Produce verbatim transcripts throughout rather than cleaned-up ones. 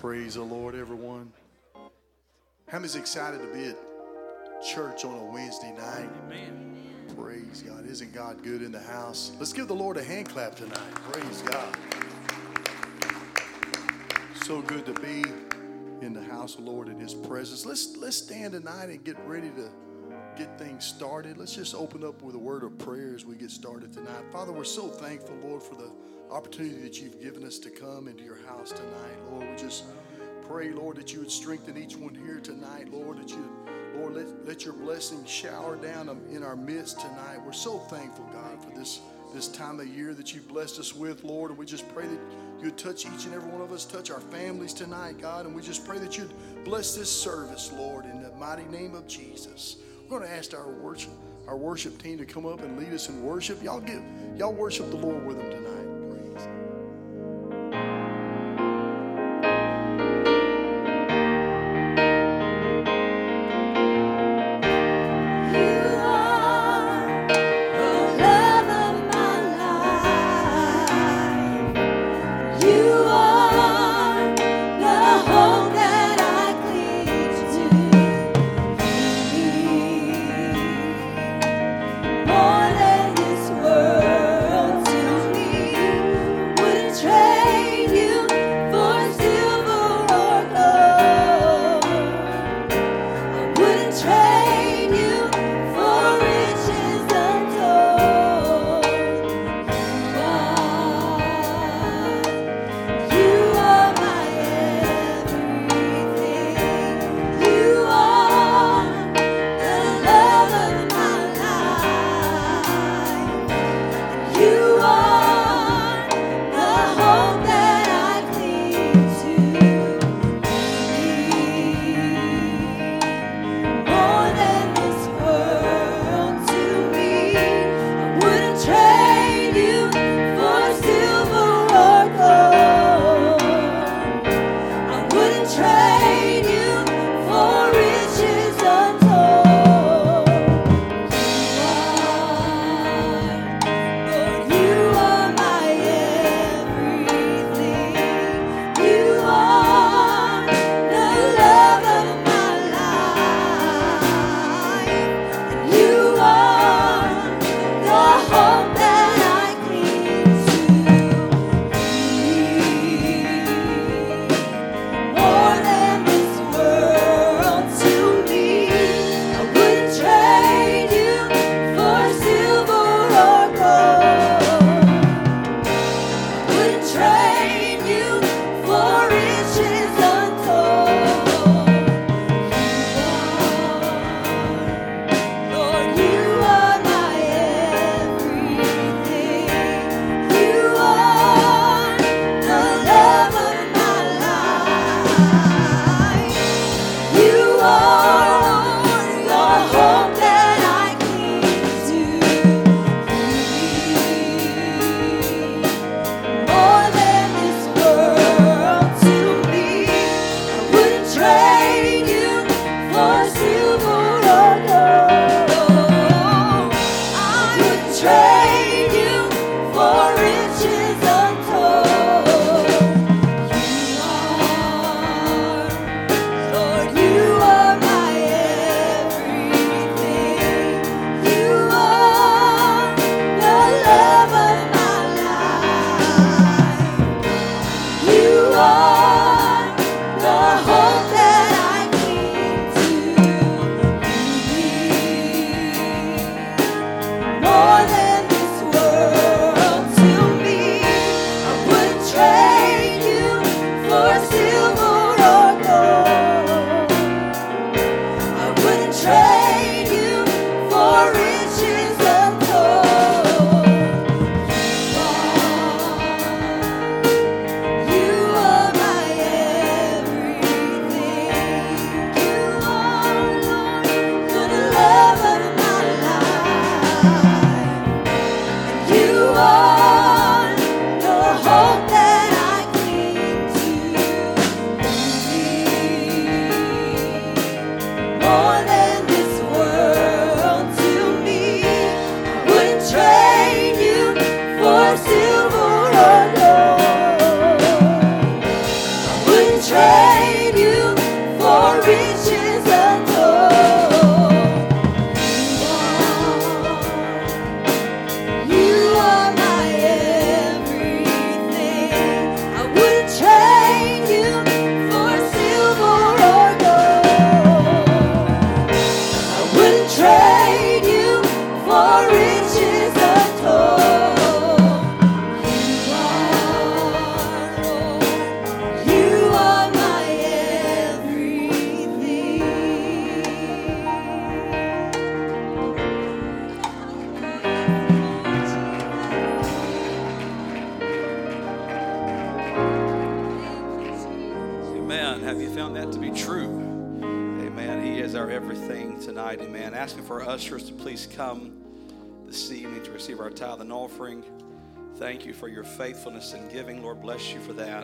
Praise the Lord, everyone. How many's excited to be at church on a Wednesday night? Amen. Praise God. Isn't God good in the house? Let's give the Lord a hand clap tonight. Praise God. So good to be in the house of the Lord in His presence. Let's let's stand tonight and get ready to get things started. Let's just open up with a word of prayer as we get started tonight. Father, we're so thankful, Lord, for the opportunity that you've given us to come into your house tonight. Lord, we just pray, Lord, that you would strengthen each one here tonight. Lord, that you, Lord, let, let your blessing shower down in our midst tonight. We're so thankful, God, for this, this time of year that you've blessed us with, Lord. And we just pray that you would touch each and every one of us, touch our families tonight, God. And we just pray that you'd bless this service, Lord, in the mighty name of Jesus. We're going to ask our worship, our worship team to come up and lead us in worship. Y'all give, y'all worship the Lord with them tonight. Praise. You are Amen. Have you found that to be true? Amen. He is our everything tonight. Amen. Asking for our ushers to please come this evening to receive our tithe and offering. Thank you for your faithfulness in giving. Lord bless you for that.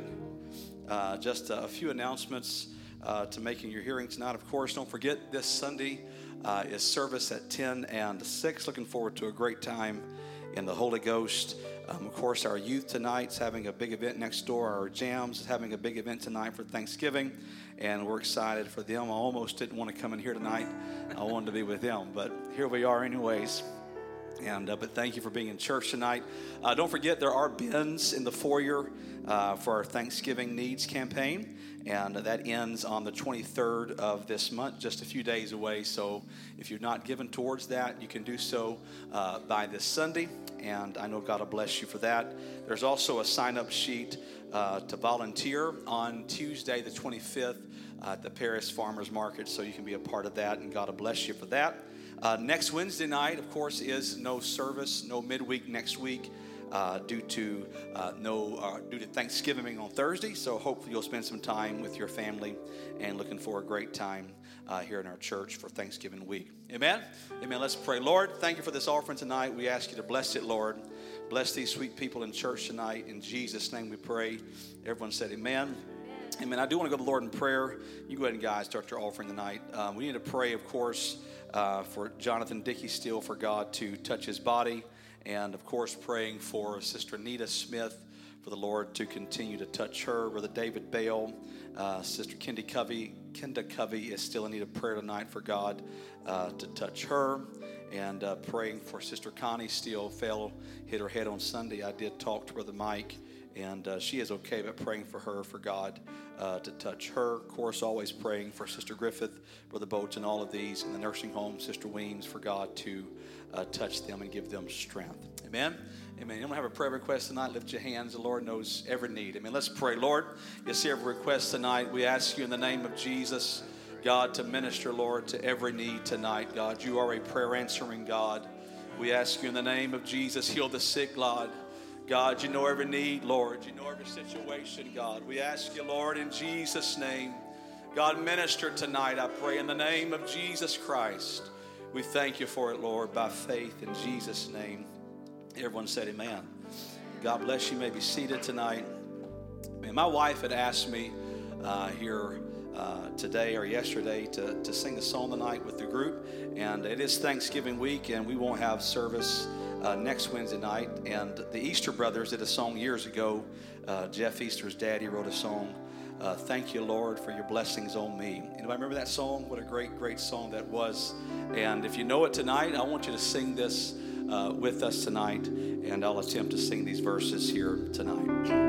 Uh, just a few announcements uh, to make in your hearing tonight. Of course, don't forget this Sunday uh, is service at ten and six. Looking forward to a great time in the Holy Ghost. Um, of course, our youth tonight's having a big event next door. Our Jams is having a big event tonight for Thanksgiving, and we're excited for them. I almost didn't want to come in here tonight. I wanted to be with them, but here we are anyways. And uh, but thank you for being in church tonight. Uh, don't forget there are bins in the foyer uh, for our Thanksgiving Needs campaign, and that ends on the twenty-third of this month, just a few days away. So if you're not given towards that, you can do so uh, by this Sunday, and I know God will bless you for that. There's also a sign-up sheet uh, to volunteer on Tuesday the twenty-fifth uh, at the Paris Farmers Market, so you can be a part of that, and God will bless you for that. Uh, next Wednesday night, of course, is no service, no midweek next week uh, due to uh, no uh, due to Thanksgiving on Thursday. So hopefully you'll spend some time with your family and looking for a great time uh, here in our church for Thanksgiving week. Amen? Amen. Let's pray. Lord, thank you for this offering tonight. We ask you to bless it, Lord. Bless these sweet people in church tonight. In Jesus' name we pray. Everyone said amen. Amen. I do want to go to the Lord in prayer. You go ahead and, guys, start your offering tonight. Um, we need to pray, of course, Uh, for Jonathan Dickey Steele, for God to touch his body, and of course praying for Sister Anita Smith, for the Lord to continue to touch her. Brother David Bale, uh, Sister Kendi Covey, Kenda Covey is still in need of prayer tonight for God uh, to touch her, and uh, praying for Sister Connie Steele, fell, hit her head on Sunday. I did talk to Brother Mike, and uh, she is okay, but praying for her, for God uh, to touch her. Of course, always praying for Sister Griffith, Brother Boats, and all of these in the nursing home, Sister Weems, for God to uh, touch them and give them strength. Amen? Amen. You don't have a prayer request tonight? Lift your hands. The Lord knows every need. Amen. Let's pray. Lord, you see every request tonight. We ask you in the name of Jesus, God, to minister, Lord, to every need tonight. God, you are a prayer answering God. We ask you in the name of Jesus, heal the sick, God. God, you know every need, Lord. You know every situation, God. We ask you, Lord, in Jesus' name. God, minister tonight, I pray, in the name of Jesus Christ. We thank you for it, Lord, by faith in Jesus' name. Everyone said amen. God bless you. You may be seated tonight. Man, my wife had asked me uh, here uh, today or yesterday to, to sing a song tonight with the group. And it is Thanksgiving week, and we won't have service Uh, next Wednesday night. And the Easter Brothers did a song years ago. Uh, Jeff Easter's daddy wrote a song, uh, Thank You, Lord, for Your Blessings on Me. Anybody remember that song? What a great, great song that was. And if you know it tonight, I want you to sing this uh, with us tonight. And I'll attempt to sing these verses here tonight.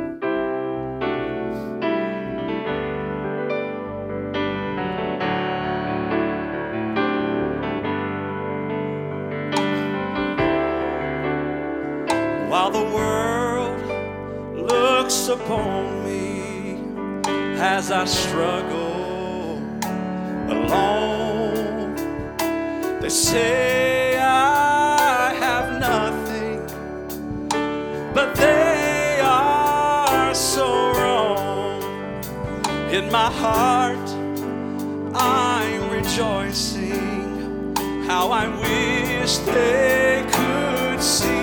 While the world looks upon me as I struggle alone, they say I have nothing, but they are so wrong. In my heart I'm rejoicing, how I wish they could see.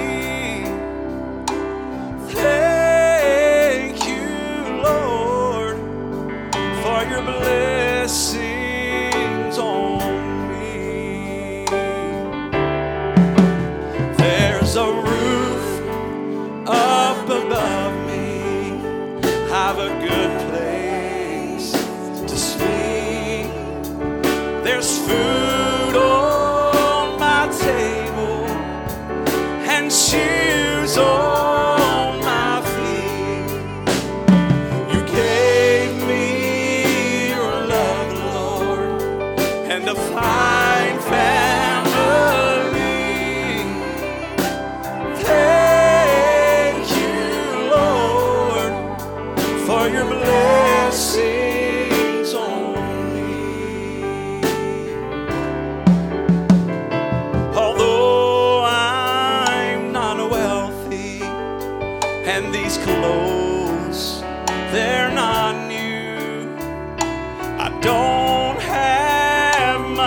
Thank you, Lord, for your blessings on me. There's a roof up above me, I've a good place to sleep. There's food on my table and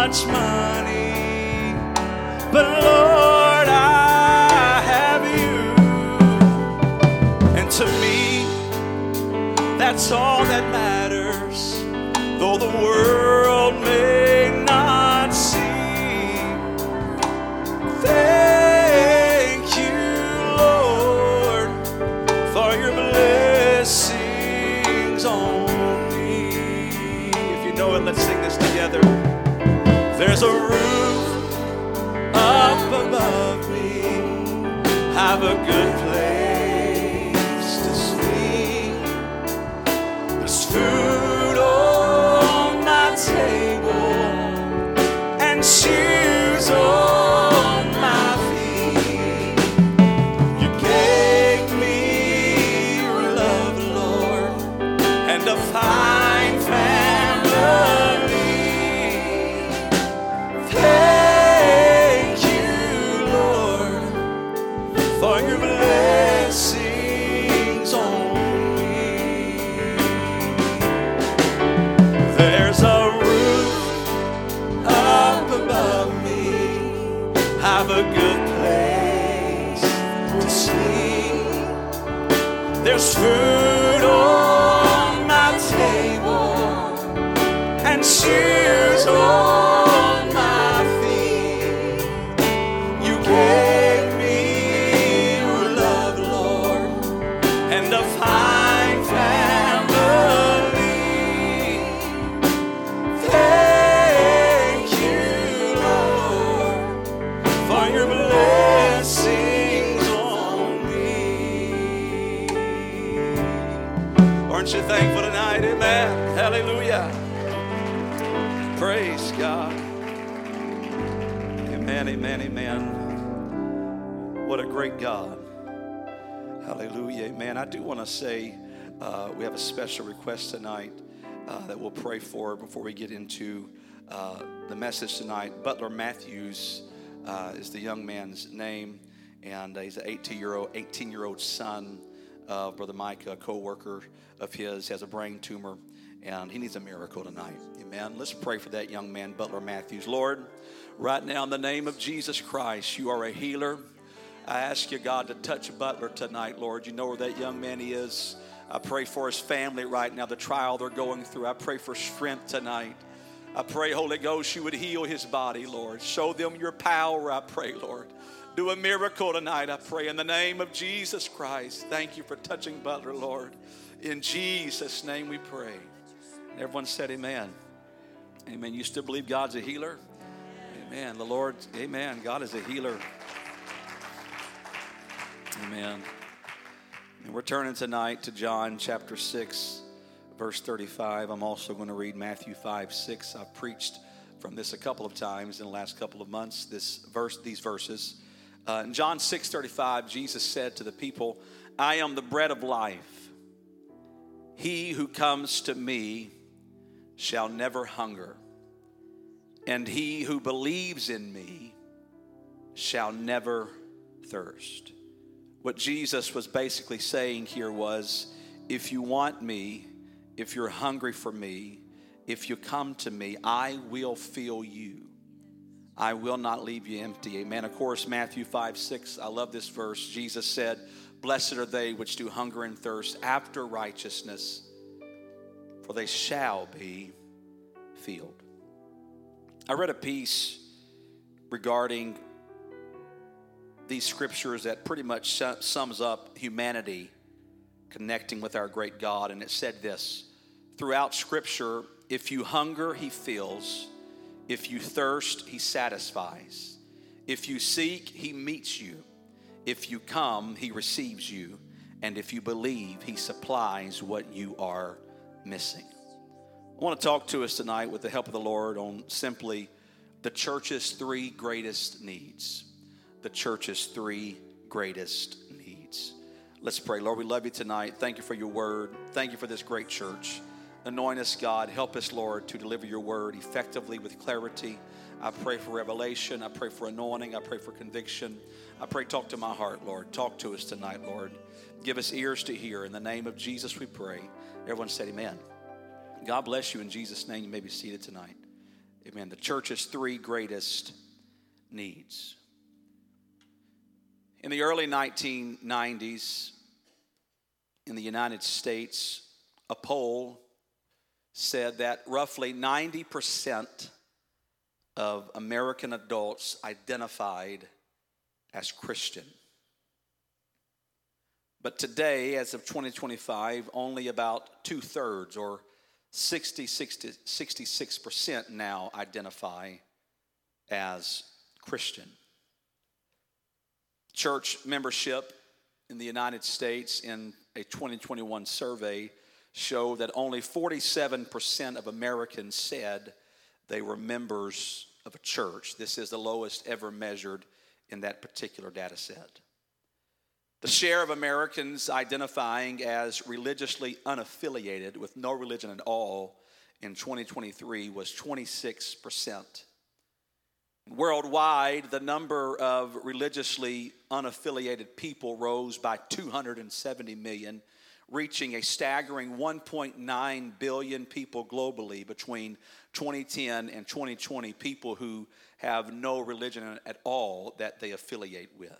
much money, but Lord, I have you. And to me, that's all that matters, though the world may not see. Thank you, Lord, for your blessings on me. If you know it, let's sing this together. There's a roof up above me, have a good place to sleep. There's food on my table and shoes on my feet. You gave me your love, Lord, and a fine family. Thank you, Lord, for your blessings on me. There's a roof up above me, have a good place to sleep. There's food on my table and shoes on my feet. You gave me your love, Lord, and a fine family. Thank you, Lord, for your blessings on me. Aren't you thankful tonight? Amen. Hallelujah. Praise God. Amen, amen, amen. What a great God. Hallelujah, amen. I do want to say uh, we have a special request tonight uh, that we'll pray for before we get into uh, the message tonight. Butler Matthews uh, is the young man's name, and uh, he's an eighteen-year-old, eighteen-year-old son of Brother Mike, a co-worker of his. He has a brain tumor, and he needs a miracle tonight. Amen. Let's pray for that young man, Butler Matthews. Lord, right now in the name of Jesus Christ, you are a healer. I ask you, God, to touch Butler tonight, Lord. You know where that young man is. I pray for his family right now, the trial they're going through. I pray for strength tonight. I pray, Holy Ghost, you would heal his body, Lord. Show them your power, I pray, Lord. Do a miracle tonight, I pray, in the name of Jesus Christ. Thank you for touching Butler, Lord. In Jesus' name we pray. And everyone said amen. Amen. You still believe God's a healer? Amen. The Lord, amen. God is a healer. Amen. And we're turning tonight to John chapter six, verse thirty-five. I'm also going to read Matthew five, six. I've preached from this a couple of times in the last couple of months, this verse, these verses. Uh, in John six, thirty-five, Jesus said to the people, I am the bread of life. He who comes to me shall never hunger, and he who believes in me shall never thirst. What Jesus was basically saying here was, if you want me, if you're hungry for me, if you come to me, I will fill you. I will not leave you empty. Amen. Of course, Matthew five, six, I love this verse. Jesus said, blessed are they which do hunger and thirst after righteousness, for they shall be filled. I read a piece regarding these scriptures that pretty much sums up humanity connecting with our great God. And it said this, throughout scripture, if you hunger, he fills. If you thirst, he satisfies. If you seek, he meets you. If you come, he receives you. And if you believe, he supplies what you are missing. I want to talk to us tonight with the help of the Lord on simply the church's three greatest needs. The church's three greatest needs. Let's pray. Lord, we love you tonight. Thank you for your word. Thank you for this great church. Anoint us, God. Help us, Lord, to deliver your word effectively with clarity. I pray for revelation. I pray for anointing. I pray for conviction. I pray, talk to my heart, Lord. Talk to us tonight, Lord. Give us ears to hear. In the name of Jesus, we pray. Everyone said amen. God bless you in Jesus' name. You may be seated tonight. Amen. The church's three greatest needs. In the early nineteen nineties, in the United States, a poll said that roughly ninety percent of American adults identified as Christian. But today, as of twenty twenty-five, only about two-thirds or sixty, sixty, sixty-six percent now identify as Christian. Church membership in the United States in a twenty twenty-one survey showed that only forty-seven percent of Americans said they were members of a church. This is the lowest ever measured in that particular data set. The share of Americans identifying as religiously unaffiliated with no religion at all in twenty twenty-three was twenty-six percent. Worldwide, the number of religiously unaffiliated people rose by two hundred seventy million, reaching a staggering one point nine billion people globally between twenty ten and twenty twenty, people who have no religion at all that they affiliate with.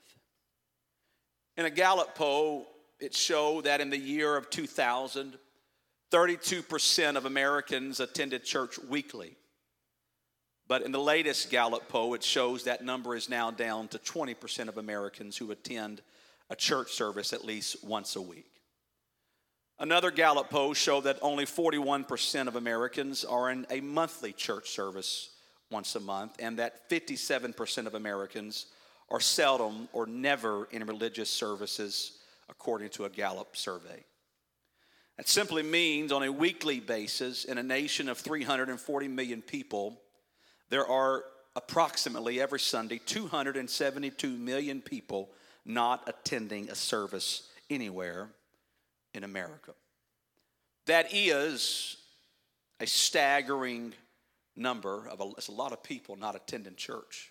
In a Gallup poll, it showed that in the year of two thousand, thirty-two percent of Americans attended church weekly. But in the latest Gallup poll, it shows that number is now down to twenty percent of Americans who attend a church service at least once a week. Another Gallup poll showed that only forty-one percent of Americans are in a monthly church service once a month, and that fifty-seven percent of Americans are seldom or never in religious services, according to a Gallup survey. That simply means on a weekly basis, in a nation of three hundred forty million people, there are approximately every Sunday two hundred seventy-two million people not attending a service anywhere in America. That is a staggering number of a, it's a lot of people not attending church.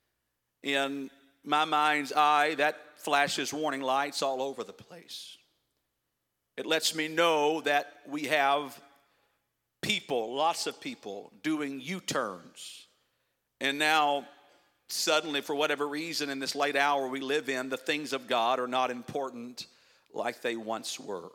In my mind's eye, that flashes warning lights all over the place. It lets me know that we have people, lots of people, doing U-turns. And now, suddenly, for whatever reason, in this late hour we live in, the things of God are not important like they once were.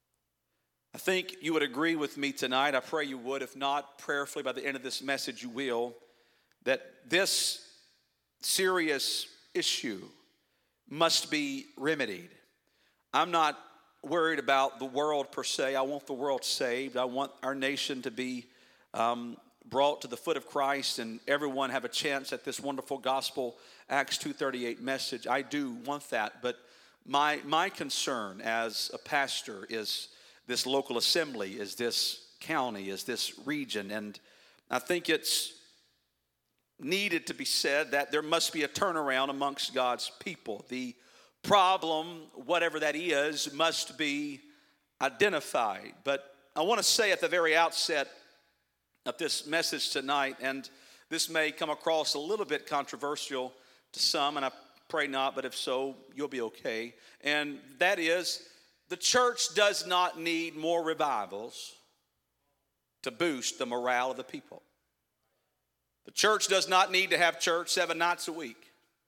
I think you would agree with me tonight. I pray you would. If not, prayerfully, by the end of this message, you will. That this serious issue must be remedied. I'm not worried about the world per se. I want the world saved. I want our nation to be um, brought to the foot of Christ and everyone have a chance at this wonderful gospel Acts two thirty-eight message. I do want that, but my my concern as a pastor is this local assembly, is this county, is this region, and I think it's needed to be said that there must be a turnaround amongst God's people. The problem, whatever that is, must be identified. But I want to say at the very outset of this message tonight, and this may come across a little bit controversial to some, and I pray not, but if so, you'll be okay. And that is, the church does not need more revivals to boost the morale of the people. The church does not need to have church seven nights a week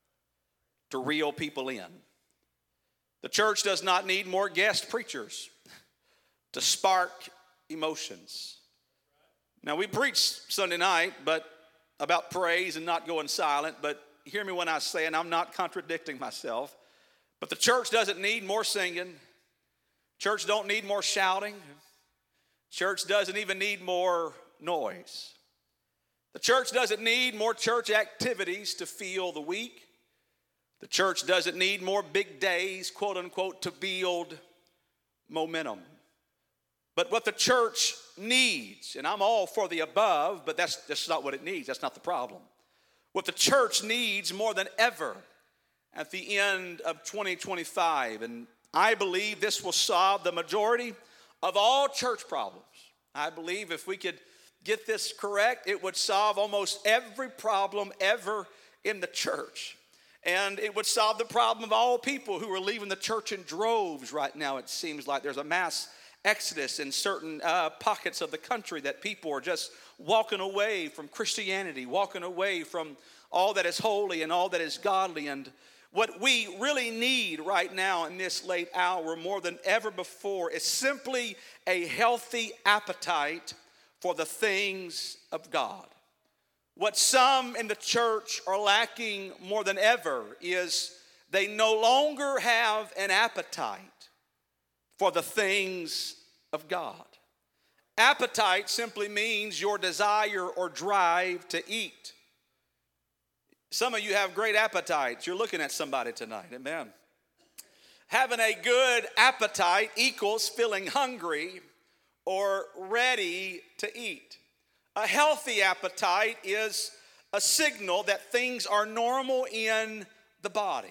to reel people in. The church does not need more guest preachers to spark emotions. Now, we preach Sunday night but about praise and not going silent, but hear me when I say, and I'm not contradicting myself, but the church doesn't need more singing. Church don't need more shouting. Church doesn't even need more noise. The church doesn't need more church activities to feel the weak. The church doesn't need more big days, quote unquote, to build momentum. But what the church needs, and I'm all for the above, but that's, that's not what it needs. That's not the problem. What the church needs more than ever at the end of twenty twenty-five, and I believe this will solve the majority of all church problems. I believe if we could get this correct, it would solve almost every problem ever in the church. And it would solve the problem of all people who are leaving the church in droves right now. It seems like there's a mass exodus in certain uh, pockets of the country, that people are just walking away from Christianity, walking away from all that is holy and all that is godly. And what we really need right now in this late hour more than ever before is simply a healthy appetite for the things of God. What some in the church are lacking more than ever is they no longer have an appetite for the things of God. Appetite simply means your desire or drive to eat. Some of you have great appetites. You're looking at somebody tonight. Amen. Having a good appetite equals feeling hungry or ready to eat. A healthy appetite is a signal that things are normal in the body.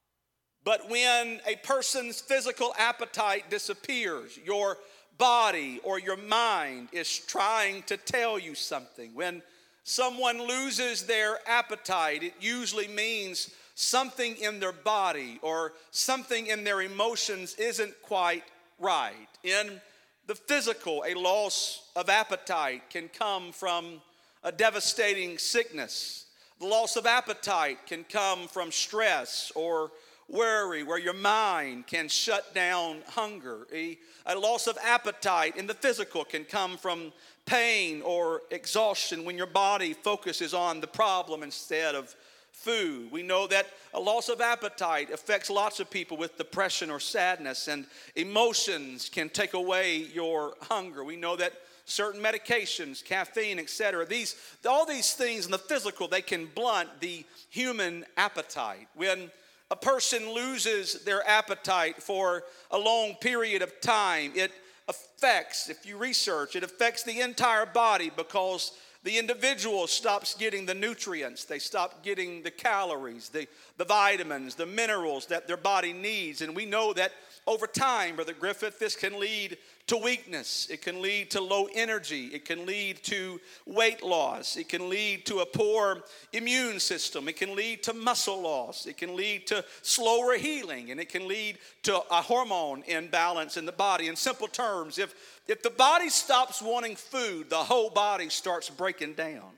But when a person's physical appetite disappears, your body or your mind is trying to tell you something. When someone loses their appetite, it usually means something in their body or something in their emotions isn't quite right. In the physical, a loss of appetite can come from a devastating sickness. The loss of appetite can come from stress or worry, where your mind can shut down hunger. A, a loss of appetite in the physical can come from pain or exhaustion when your body focuses on the problem instead of food. We know that a loss of appetite affects lots of people with depression or sadness, and emotions can take away your hunger. We know that certain medications, caffeine, et cetera, these, all these things in the physical, they can blunt the human appetite. When a person loses their appetite for a long period of time, it affects, if you research, it affects the entire body, because the individual stops getting the nutrients, they stop getting the calories, the, the vitamins, the minerals that their body needs. And we know that over time, Brother Griffith, this can lead to weakness. It can lead to low energy. It can lead to weight loss. It can lead to a poor immune system. It can lead to muscle loss. It can lead to slower healing. And it can lead to a hormone imbalance in the body. In simple terms, if, if the body stops wanting food, the whole body starts breaking down.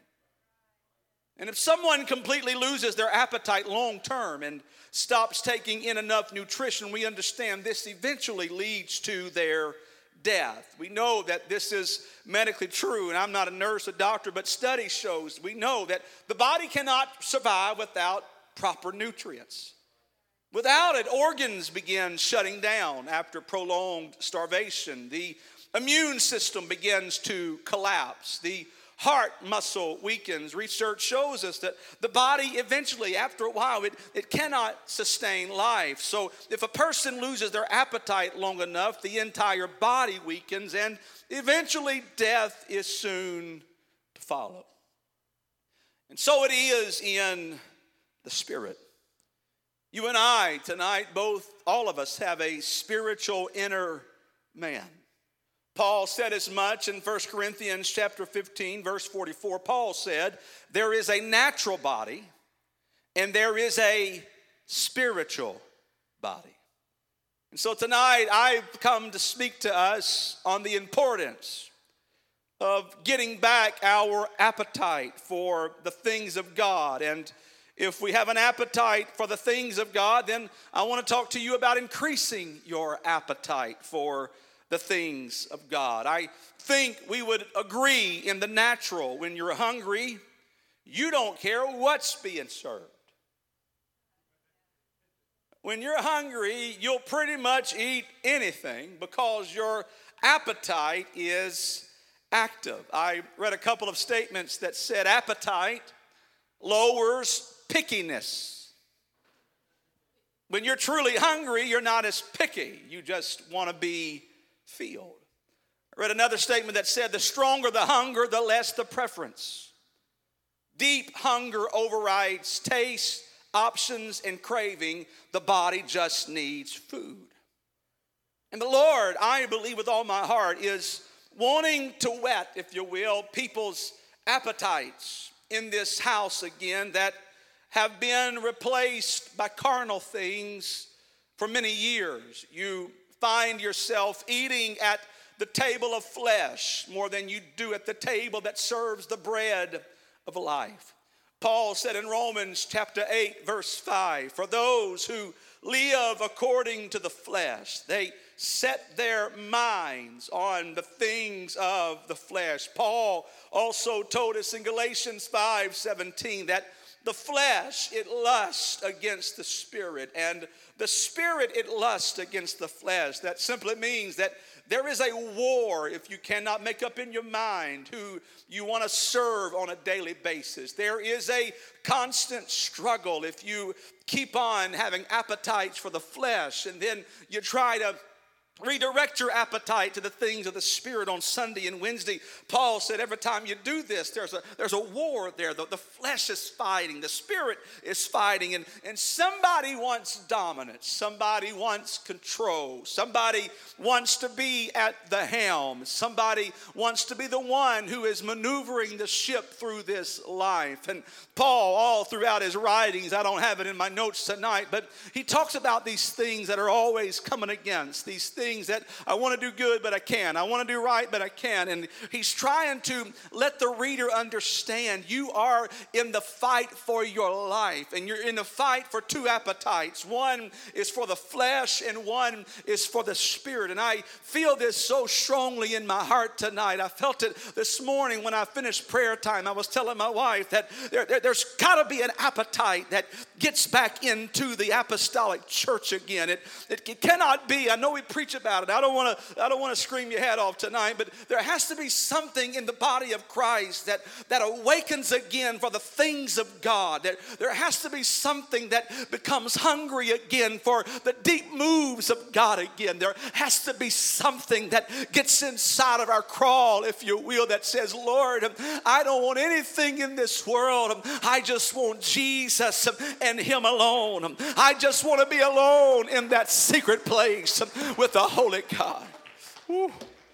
And if someone completely loses their appetite long term and stops taking in enough nutrition, we understand this eventually leads to their death. We know that this is medically true, and I'm not a nurse, a doctor, but study shows, we know that the body cannot survive without proper nutrients. Without it, organs begin shutting down after prolonged starvation. The immune system begins to collapse. The heart muscle weakens. Research shows us that the body eventually, after a while, it, it cannot sustain life. So if a person loses their appetite long enough, the entire body weakens, and eventually death is soon to follow. And so it is in the spirit. You and I tonight, both, all of us, have a spiritual inner man. Paul said as much in First Corinthians chapter fifteen, verse forty-four. Paul said, there is a natural body and there is a spiritual body. And so tonight I've come to speak to us on the importance of getting back our appetite for the things of God. And if we have an appetite for the things of God, then I want to talk to you about increasing your appetite for the things of God. I think we would agree in the natural, when you're hungry, you don't care what's being served. When you're hungry, you'll pretty much eat anything because your appetite is active. I read a couple of statements that said appetite lowers pickiness. When you're truly hungry, you're not as picky. You just want to be filled. I read another statement that said the stronger the hunger, the less the preference. Deep hunger overrides taste, options, and craving. The body just needs food. And the Lord, I believe with all my heart, is wanting to whet, if you will, people's appetites in this house again that have been replaced by carnal things for many years. You find yourself eating at the table of flesh more than you do at the table that serves the bread of life. Paul said in Romans chapter eight, verse five, for those who live according to the flesh, they set their minds on the things of the flesh. Paul also told us in Galatians five seventeen that the flesh, it lusts against the spirit, and the spirit, it lusts against the flesh. That simply means that there is a war if you cannot make up in your mind who you want to serve on a daily basis. There is a constant struggle if you keep on having appetites for the flesh and then you try to redirect your appetite to the things of the Spirit on Sunday and Wednesday. Paul said every time you do this, there's a there's a war there. The, the flesh is fighting. The Spirit is fighting. And, and somebody wants dominance. Somebody wants control. Somebody wants to be at the helm. Somebody wants to be the one who is maneuvering the ship through this life. And Paul, all throughout his writings, I don't have it in my notes tonight, but he talks about these things that are always coming against, these things that I want to do good, but I can't. I want to do right, but I can't. And he's trying to let the reader understand you are in the fight for your life. And you're in the fight for two appetites. One is for the flesh and one is for the spirit. And I feel this so strongly in my heart tonight. I felt it this morning when I finished prayer time. I was telling my wife that there, there, there's got to be an appetite that gets back into the apostolic church again. It, it, it cannot be. I know we preach about it. I don't want to I don't want to scream your head off tonight, but there has to be something in the body of Christ that, that awakens again for the things of God. That there has to be something that becomes hungry again for the deep moves of God again. There has to be something that gets inside of our crawl, if you will, that says, Lord, I don't want anything in this world. I just want Jesus and Him alone. I just want to be alone in that secret place with the Holy God. Woo.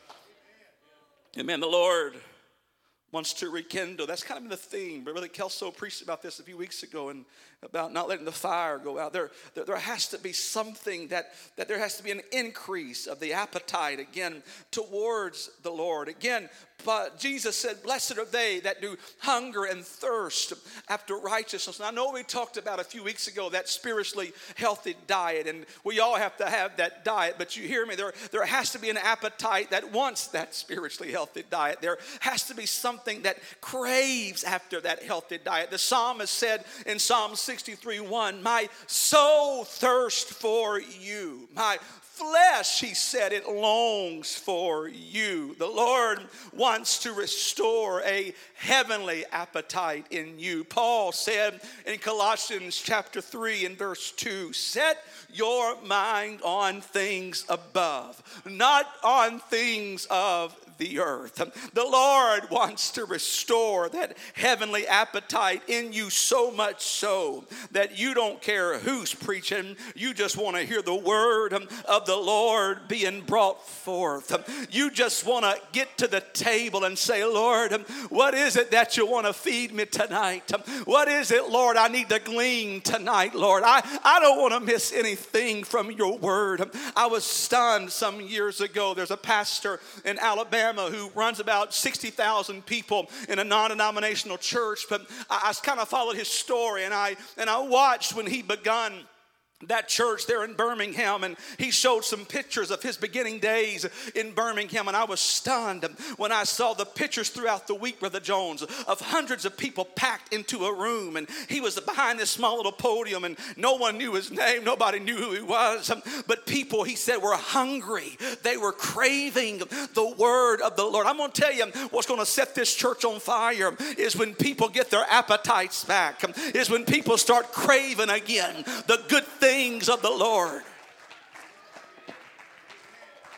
Amen. The Lord wants to rekindle. That's kind of been the theme. Brother Kelso preached about this a few weeks ago and about not letting the fire go out. There, there, there has to be something that, that there has to be an increase of the appetite again towards the Lord. Again, but Jesus said, blessed are they that do hunger and thirst after righteousness. And I know we talked about a few weeks ago that spiritually healthy diet, and we all have to have that diet, but you hear me, there, there has to be an appetite that wants that spiritually healthy diet. There has to be something that craves after that healthy diet. The psalmist said in Psalm sixty-three one, my soul thirsts for you. My flesh, he said, it longs for you. The Lord wants to restore a heavenly appetite in you. Paul said in Colossians chapter three and verse two, set your mind on things above, not on things of the earth. The Lord wants to restore that heavenly appetite in you, so much so that you don't care who's preaching. You just want to hear the word of the Lord being brought forth. You just want to get to the table and say, Lord, what is it that you want to feed me tonight? What is it, Lord, I need to glean tonight, Lord? I, I don't want to miss anything from your word. I was stunned some years ago. There's a pastor in Alabama who runs about sixty thousand people in a non-denominational church, but I, I kind of followed his story, and I and I watched when he begun that church there in Birmingham, and he showed some pictures of his beginning days in Birmingham, and I was stunned when I saw the pictures throughout the week, Brother Jones, of hundreds of people packed into a room, and he was behind this small little podium, and no one knew his name, nobody knew who he was, but people, he said, were hungry. They were craving the word of the Lord. I'm going to tell you what's going to set this church on fire is when people get their appetites back, is when people start craving again the good things things of the Lord.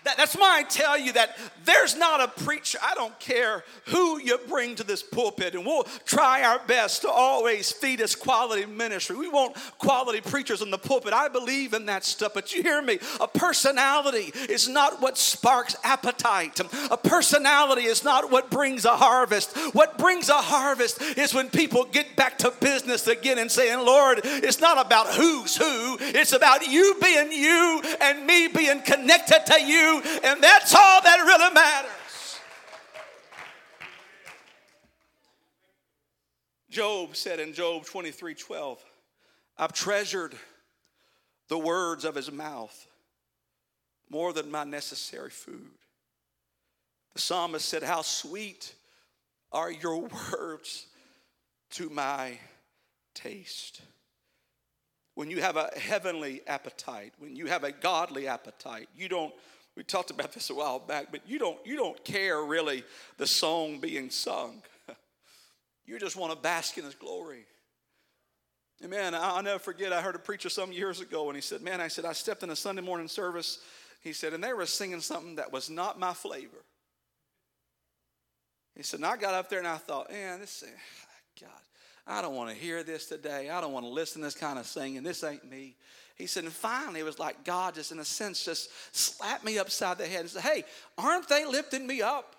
That, that's why I tell you that there's not a preacher, I don't care who you bring to this pulpit, and we'll try our best to always feed us quality ministry. We want quality preachers in the pulpit. I believe in that stuff, but you hear me, a personality is not what sparks appetite. A personality is not what brings a harvest. What brings a harvest is when people get back to business again and saying, Lord, it's not about who's who, it's about you being you and me being connected to you. And that's all that really matters. Job said in Job twenty-three twelve, I've treasured the words of his mouth more than my necessary food. The psalmist said, how sweet are your words to my taste. When you have a heavenly appetite, when you have a godly appetite, you don't, we talked about this a while back, but you don't, you don't care really the song being sung. You just want to bask in his glory. And man, I'll never forget, I heard a preacher some years ago, and he said, man, I said, I stepped in a Sunday morning service, he said, and they were singing something that was not my flavor. He said, and I got up there and I thought, man, this, God, I don't want to hear this today. I don't want to listen to this kind of singing. This ain't me. He said, and finally, it was like God just, in a sense, just slapped me upside the head and said, hey, aren't they lifting me up?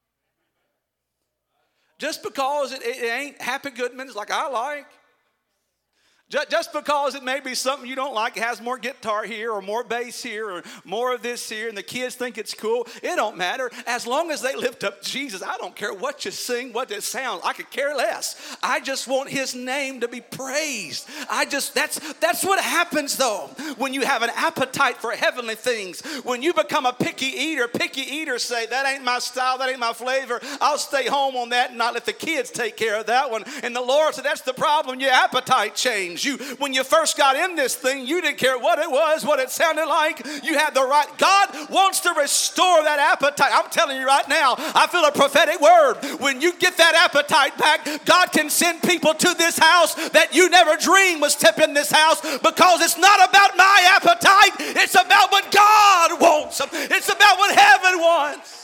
Just because it, it ain't Happy Goodman's like I like. Just because it may be something you don't like, it has more guitar here or more bass here or more of this here, and the kids think it's cool, it don't matter. As long as they lift up Jesus, I don't care what you sing, what it sounds. I could care less. I just want his name to be praised. I just, that's, that's what happens though when you have an appetite for heavenly things. When you become a picky eater, picky eaters say, that ain't my style, that ain't my flavor. I'll stay home on that and not let the kids take care of that one. And the Lord said, that's the problem. Your appetite changed. You, when you first got in this thing, you didn't care what it was, what it sounded like. You had the right. God wants to restore that appetite. I'm telling you right now, I feel a prophetic word. When you get that appetite back, God can send people to this house that you never dreamed would step in this house, because it's not about my appetite. It's about what God wants. It's about what heaven wants.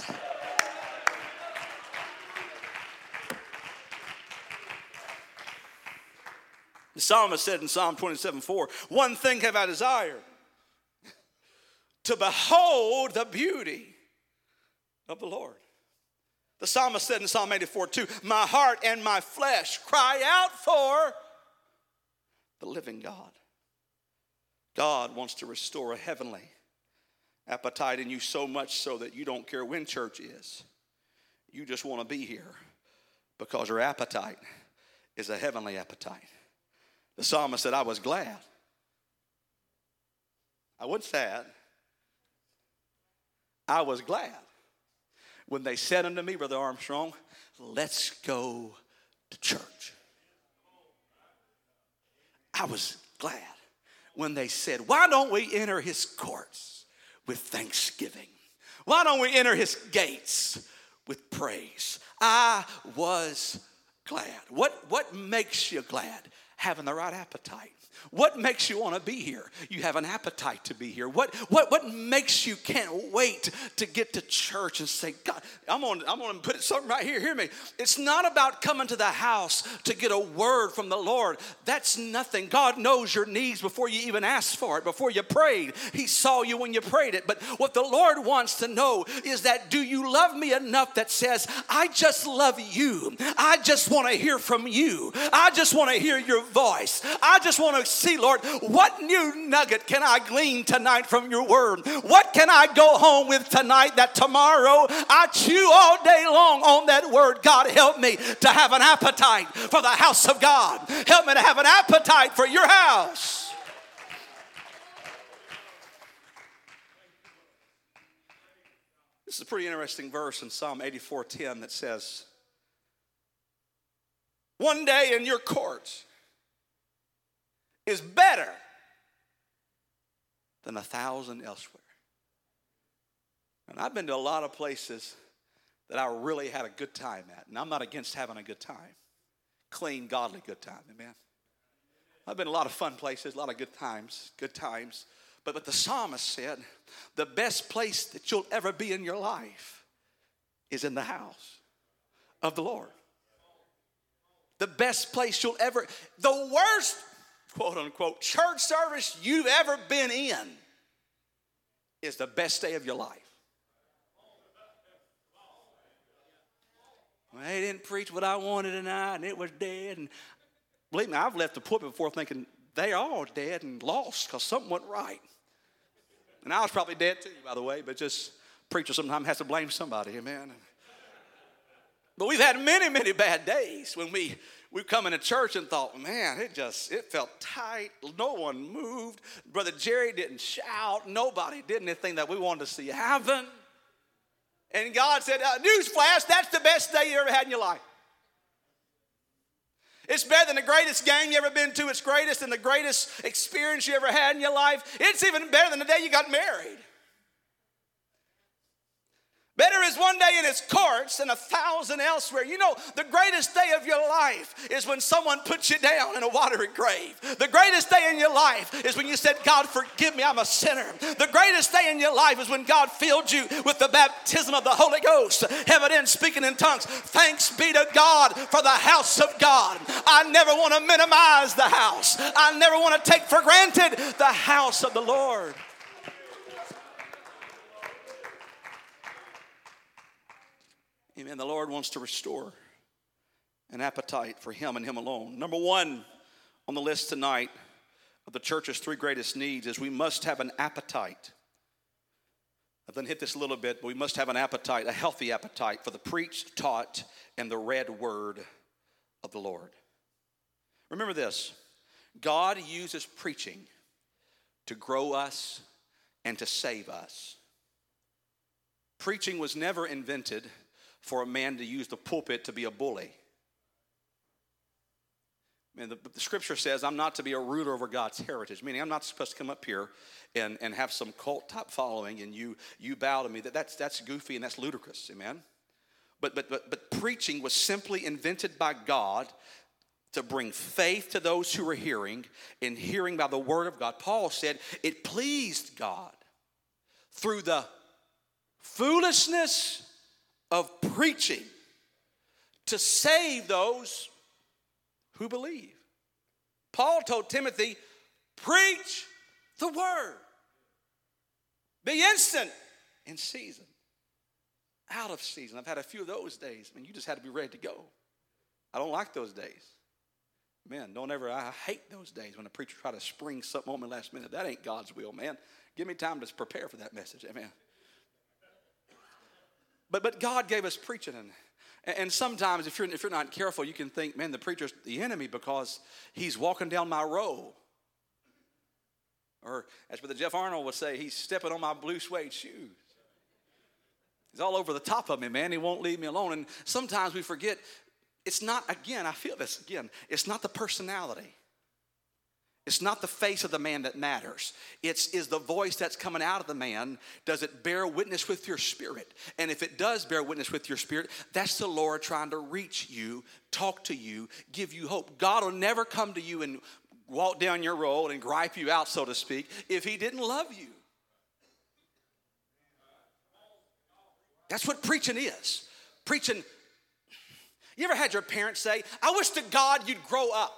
The psalmist said in Psalm twenty-seven four, one thing have I desired, to behold the beauty of the Lord. The psalmist said in Psalm eighty-four two, my heart and my flesh cry out for the living God. God wants to restore a heavenly appetite in you, so much so that you don't care when church is. You just want to be here because your appetite is a heavenly appetite. The psalmist said, I was glad. I wasn't sad. I was glad when they said unto me, Brother Armstrong, let's go to church. I was glad when they said, why don't we enter his courts with thanksgiving? Why don't we enter his gates with praise? I was glad. What, what makes you glad? Having the right appetite. What makes you want to be here? You have an appetite to be here. What, what, what makes you can't wait to get to church and say, God, I'm going I'm to put something right here. Hear me. It's not about coming to the house to get a word from the Lord. That's nothing. God knows your needs before you even asked for it, before you prayed. He saw you when you prayed it. But what the Lord wants to know is that, do you love me enough that says, I just love you. I just want to hear from you. I just want to hear your voice. I just want to see, Lord, what new nugget can I glean tonight from your word? What can I go home with tonight that tomorrow I chew all day long on that word? God, help me to have an appetite for the house of God. Help me to have an appetite for your house. This is a pretty interesting verse in Psalm eighty-four ten that says, one day in your courts is better than a thousand elsewhere. And I've been to a lot of places that I really had a good time at. And I'm not against having a good time. Clean, godly good time, amen. I've been to a lot of fun places, a lot of good times, good times. But, but the psalmist said, the best place that you'll ever be in your life is in the house of the Lord. The best place you'll ever, the worst, quote unquote, church service you've ever been in is the best day of your life. Well, they didn't preach what I wanted tonight, and it was dead. And believe me, I've left the pulpit before thinking they are all dead and lost because something wasn't right. And I was probably dead too, by the way, but just preacher sometimes has to blame somebody, amen. But we've had many, many bad days when we we come into church and thought, man, it just, it felt tight. No one moved. Brother Jerry didn't shout. Nobody did anything that we wanted to see happen. And God said, uh, newsflash, that's the best day you ever had in your life. It's better than the greatest game you ever been to. It's greatest than the greatest experience you ever had in your life. It's even better than the day you got married. Better is one day in his courts than a thousand elsewhere. You know, the greatest day of your life is when someone puts you down in a watery grave. The greatest day in your life is when you said, God, forgive me, I'm a sinner. The greatest day in your life is when God filled you with the baptism of the Holy Ghost, evident speaking in tongues. Thanks be to God for the house of God. I never want to minimize the house. I never want to take for granted the house of the Lord. Amen. The Lord wants to restore an appetite for him and him alone. Number one on the list tonight of the church's three greatest needs is we must have an appetite. I've done hit this a little bit, but we must have an appetite, a healthy appetite for the preached, taught, and the read word of the Lord. Remember this, God uses preaching to grow us and to save us. Preaching was never invented for a man to use the pulpit to be a bully. I mean, the, the scripture says I'm not to be a ruler over God's heritage, meaning I'm not supposed to come up here and, and have some cult type following and you you bow to me. That, that's, that's goofy and that's ludicrous, amen? But, but, but, but preaching was simply invented by God to bring faith to those who are hearing and hearing by the word of God. Paul said it pleased God through the foolishness of preaching to save those who believe. Paul told Timothy, preach the word. Be instant in season, out of season. I've had a few of those days. I mean, you just had to be ready to go. I don't like those days. Man, don't ever, I hate those days when a preacher try to spring something on me last minute. That ain't God's will, man. Give me time to prepare for that message, amen. But but God gave us preaching. And, and sometimes if you're, if you're not careful, you can think, man, the preacher's the enemy because he's walking down my row. Or as Brother Jeff Arnold would say, he's stepping on my blue suede shoes. He's all over the top of me, man. He won't leave me alone. And sometimes we forget, it's not, again, I feel this again, it's not the personality. It's not the face of the man that matters. It's is the voice that's coming out of the man, does it bear witness with your spirit? And if it does bear witness with your spirit, that's the Lord trying to reach you, talk to you, give you hope. God will never come to you and walk down your road and gripe you out, so to speak, if he didn't love you. That's what preaching is. Preaching. You ever had your parents say, I wish to God you'd grow up?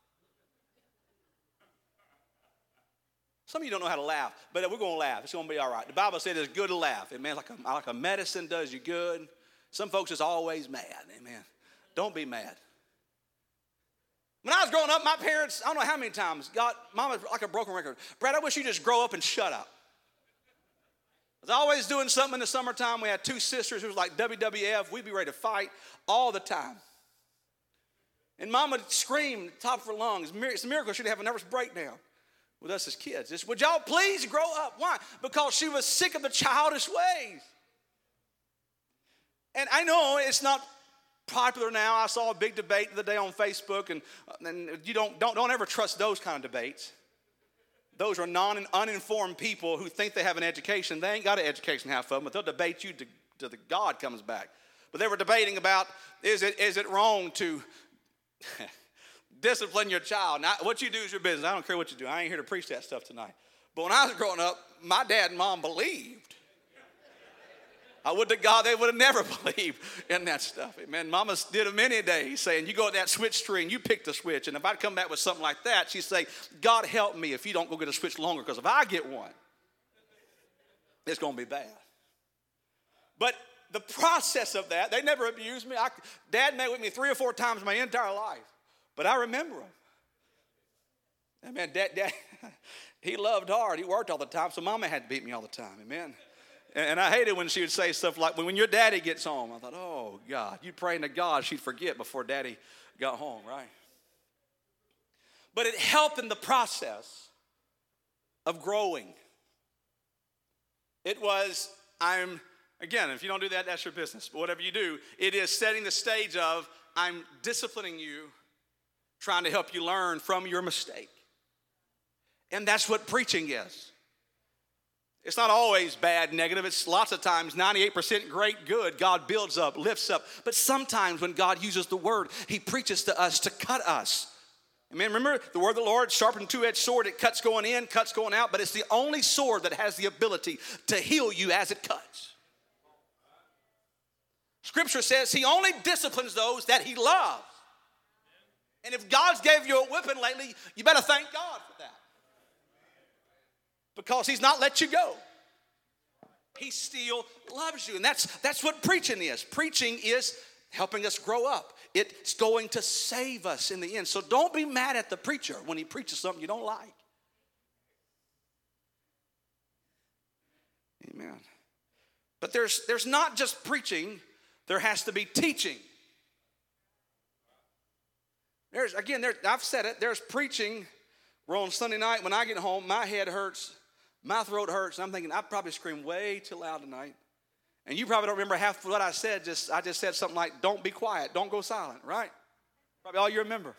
Some of you don't know how to laugh, but we're going to laugh. It's going to be all right. The Bible said it's good to laugh. Amen. Like a, like a medicine does you good. Some folks is always mad. Amen. Don't be mad. When I was growing up, my parents, I don't know how many times, got mama like a broken record. Brad, I wish you just grow up and shut up. I was always doing something in the summertime. We had two sisters who was like W W F. We'd be ready to fight all the time. And mama would scream at the top of her lungs. It's a miracle she'd have a nervous breakdown with us as kids. Just, would y'all please grow up? Why? Because she was sick of the childish ways. And I know it's not popular now. I saw a big debate the other day on Facebook, and, and you don't, don't, don't ever trust those kind of debates. Those are non uninformed people who think they have an education. They ain't got an education, half of them, but they'll debate you to, to the God comes back. But they were debating about, is it is it wrong to discipline your child? Now, what you do is your business. I don't care what you do. I ain't here to preach that stuff tonight. But when I was growing up, my dad and mom believed. I would to God they would have never believed in that stuff. Amen. Mama did it many days saying, you go to that switch tree and you pick the switch. And if I'd come back with something like that, she'd say, God help me if you don't go get a switch longer, because if I get one, it's going to be bad. But the process of that, they never abused me. I, Dad met with me three or four times my entire life. But I remember him. Amen. Dad, Dad, he loved hard. He worked all the time, so Mama had to beat me all the time. Amen. And I hated when she would say stuff like, when your daddy gets home. I thought, oh, God, you praying to God she'd forget before daddy got home, right? But it helped in the process of growing. It was, I'm, again, if you don't do that, that's your business. But whatever you do, it is setting the stage of, I'm disciplining you, trying to help you learn from your mistake. And that's what preaching is. It's not always bad, negative. It's lots of times ninety-eight percent great, good. God builds up, lifts up. But sometimes when God uses the word, he preaches to us to cut us. Amen. Remember, the word of the Lord, sharpened two-edged sword. It cuts going in, cuts going out. But it's the only sword that has the ability to heal you as it cuts. Scripture says he only disciplines those that he loves. And if God's gave you a whipping lately, you better thank God for that. Because he's not let you go. He still loves you. And that's, that's what preaching is. Preaching is helping us grow up. It's going to save us in the end. So don't be mad at the preacher when he preaches something you don't like. Amen. But there's, there's not just preaching. There has to be teaching. There's, again, there, I've said it. There's preaching where on Sunday night when I get home, my head hurts. My throat hurts, and I'm thinking, I probably screamed way too loud tonight. And you probably don't remember half of what I said. Just I just said something like, don't be quiet, don't go silent, right? Probably all you remember.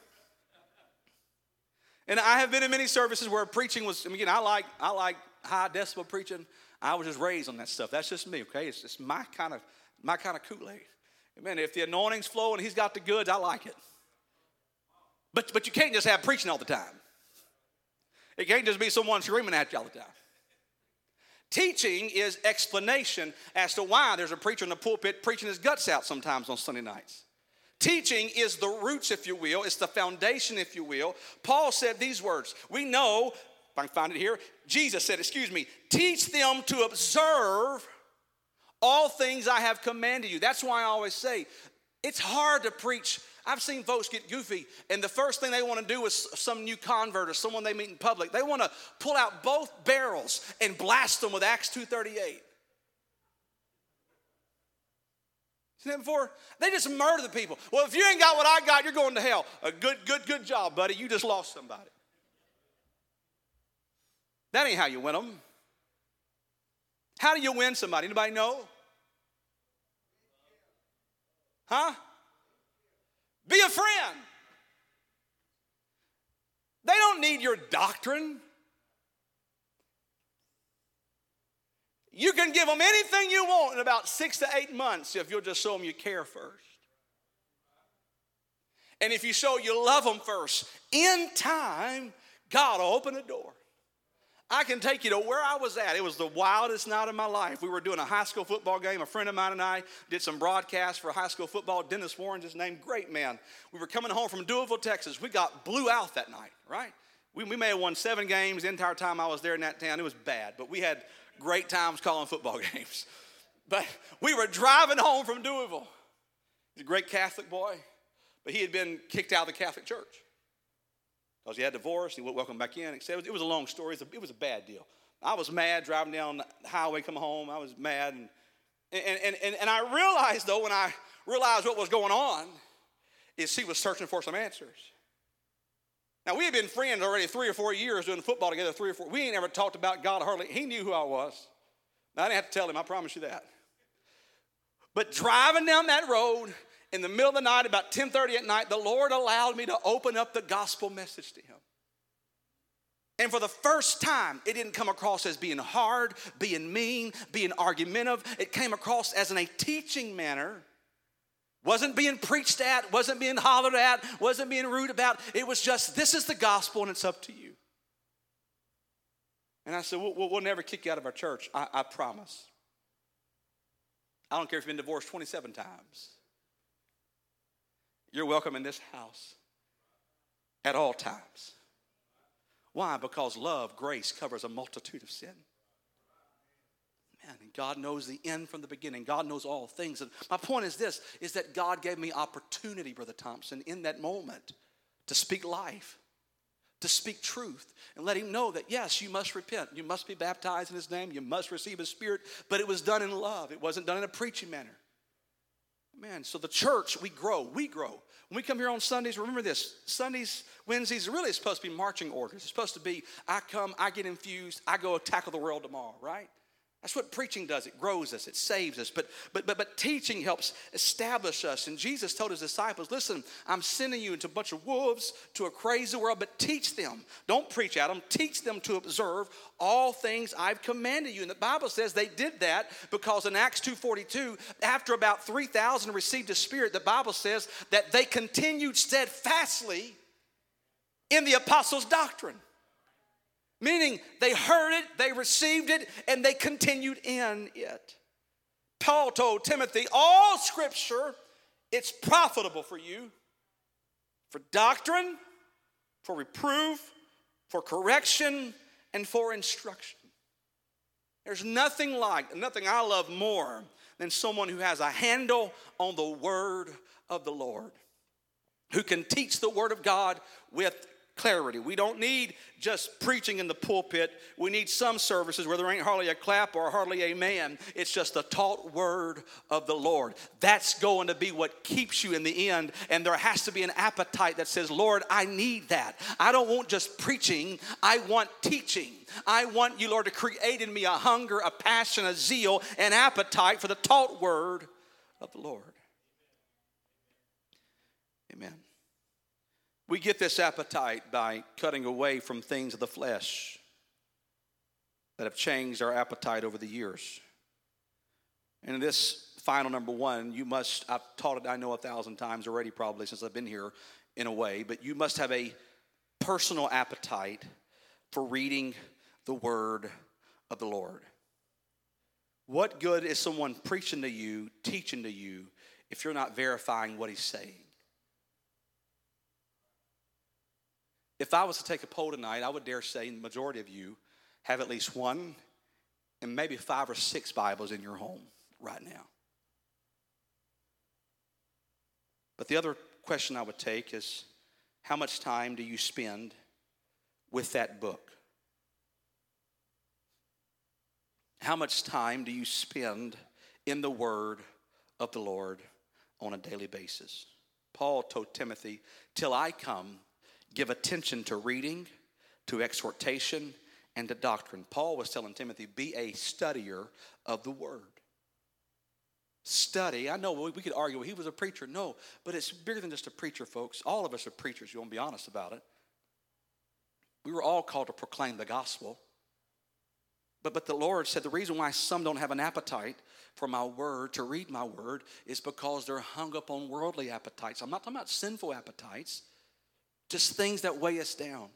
And I have been in many services where preaching was, I mean, again, I like, I like high decibel preaching. I was just raised on that stuff. That's just me, okay? It's just my kind of, my kind of Kool-Aid. Amen. If the anointing's flowing, he's got the goods, I like it. But, but you can't just have preaching all the time. It can't just be someone screaming at you all the time. Teaching is explanation as to why there's a preacher in the pulpit preaching his guts out sometimes on Sunday nights. Teaching is the roots, if you will. It's the foundation, if you will. Paul said these words. We know, if I can find it here, Jesus said, excuse me, teach them to observe all things I have commanded you. That's why I always say, it's hard to preach. I've seen folks get goofy, and the first thing they want to do is some new convert or someone they meet in public. They want to pull out both barrels and blast them with Acts two thirty-eight. Seen that before? They just murder the people. Well, if you ain't got what I got, you're going to hell. A good, good, good job, buddy. You just lost somebody. That ain't how you win them. How do you win somebody? Anybody know? Huh? Be a friend. They don't need your doctrine. You can give them anything you want in about six to eight months if you'll just show them you care first. And if you show you love them first, in time, God will open the door. I can take you to where I was at. It was the wildest night of my life. We were doing a high school football game. A friend of mine and I did some broadcasts for high school football. Dennis Warren's his name, great man. We were coming home from Louisville, Texas. We got blew out that night, right? We, we may have won seven games the entire time I was there in that town. It was bad, but we had great times calling football games. But we were driving home from Louisville. He's a great Catholic boy, but he had been kicked out of the Catholic Church. Because he had divorced, he wouldn't welcome back in. It was a long story. It was a, it was a bad deal. I was mad driving down the highway, coming home. I was mad. And, and, and, and, and I realized, though, when I realized what was going on, is he was searching for some answers. Now, we had been friends already three or four years doing football together, three or four. We ain't ever talked about God hardly. He knew who I was. Now, I didn't have to tell him, I promise you that. But driving down that road, in the middle of the night, about ten thirty at night, the Lord allowed me to open up the gospel message to him. And for the first time, it didn't come across as being hard, being mean, being argumentative. It came across as in a teaching manner. Wasn't being preached at, wasn't being hollered at, wasn't being rude about. It was just, this is the gospel and it's up to you. And I said, we'll, we'll never kick you out of our church. I, I promise. I don't care if you've been divorced twenty-seven times. You're welcome in this house at all times. Why? Because love, grace covers a multitude of sin. Man, and God knows the end from the beginning. God knows all things. And my point is this, is that God gave me opportunity, Brother Thompson, in that moment to speak life, to speak truth, and let him know that, yes, you must repent. You must be baptized in his name. You must receive his spirit. But it was done in love. It wasn't done in a preaching manner. Man, so the church, we grow. We grow. When we come here on Sundays, remember this. Sundays, Wednesdays, really it's supposed to be marching orders. It's supposed to be, I come, I get infused, I go tackle the world tomorrow, right? That's what preaching does. It grows us. It saves us. But, but, but, but teaching helps establish us. And Jesus told his disciples, listen, I'm sending you into a bunch of wolves, to a crazy world, but teach them. Don't preach at them. Teach them to observe all things I've commanded you. And the Bible says they did that because in Acts two forty-two, after about three thousand received the Spirit, the Bible says that they continued steadfastly in the apostles' doctrine. Meaning they heard it, they received it, and they continued in it. Paul told Timothy, all scripture, it's profitable for you, for doctrine, for reproof, for correction, and for instruction. There's nothing like, nothing I love more than someone who has a handle on the word of the Lord, who can teach the word of God with clarity. We don't need just preaching in the pulpit. We need some services where there ain't hardly a clap or hardly a man. It's just the taught word of the Lord. That's going to be what keeps you in the end. And there has to be an appetite that says, Lord, I need that. I don't want just preaching. I want teaching. I want you, Lord, to create in me a hunger, a passion, a zeal, an appetite for the taught word of the Lord. Amen. We get this appetite by cutting away from things of the flesh that have changed our appetite over the years. And in this final number one, you must, I've taught it, I know, a thousand times already probably since I've been here in a way, but you must have a personal appetite for reading the word of the Lord. What good is someone preaching to you, teaching to you, if you're not verifying what he's saying? If I was to take a poll tonight, I would dare say the majority of you have at least one and maybe five or six Bibles in your home right now. But the other question I would take is, how much time do you spend with that book? How much time do you spend in the word of the Lord on a daily basis? Paul told Timothy, till I come, give attention to reading, to exhortation, and to doctrine. Paul was telling Timothy, be a studier of the word. Study. I know we could argue, well, he was a preacher. No, but it's bigger than just a preacher, folks. All of us are preachers. You want to be honest about it. We were all called to proclaim the gospel. But, but the Lord said the reason why some don't have an appetite for my word, to read my word, is because they're hung up on worldly appetites. I'm not talking about sinful appetites. Just things that weigh us down.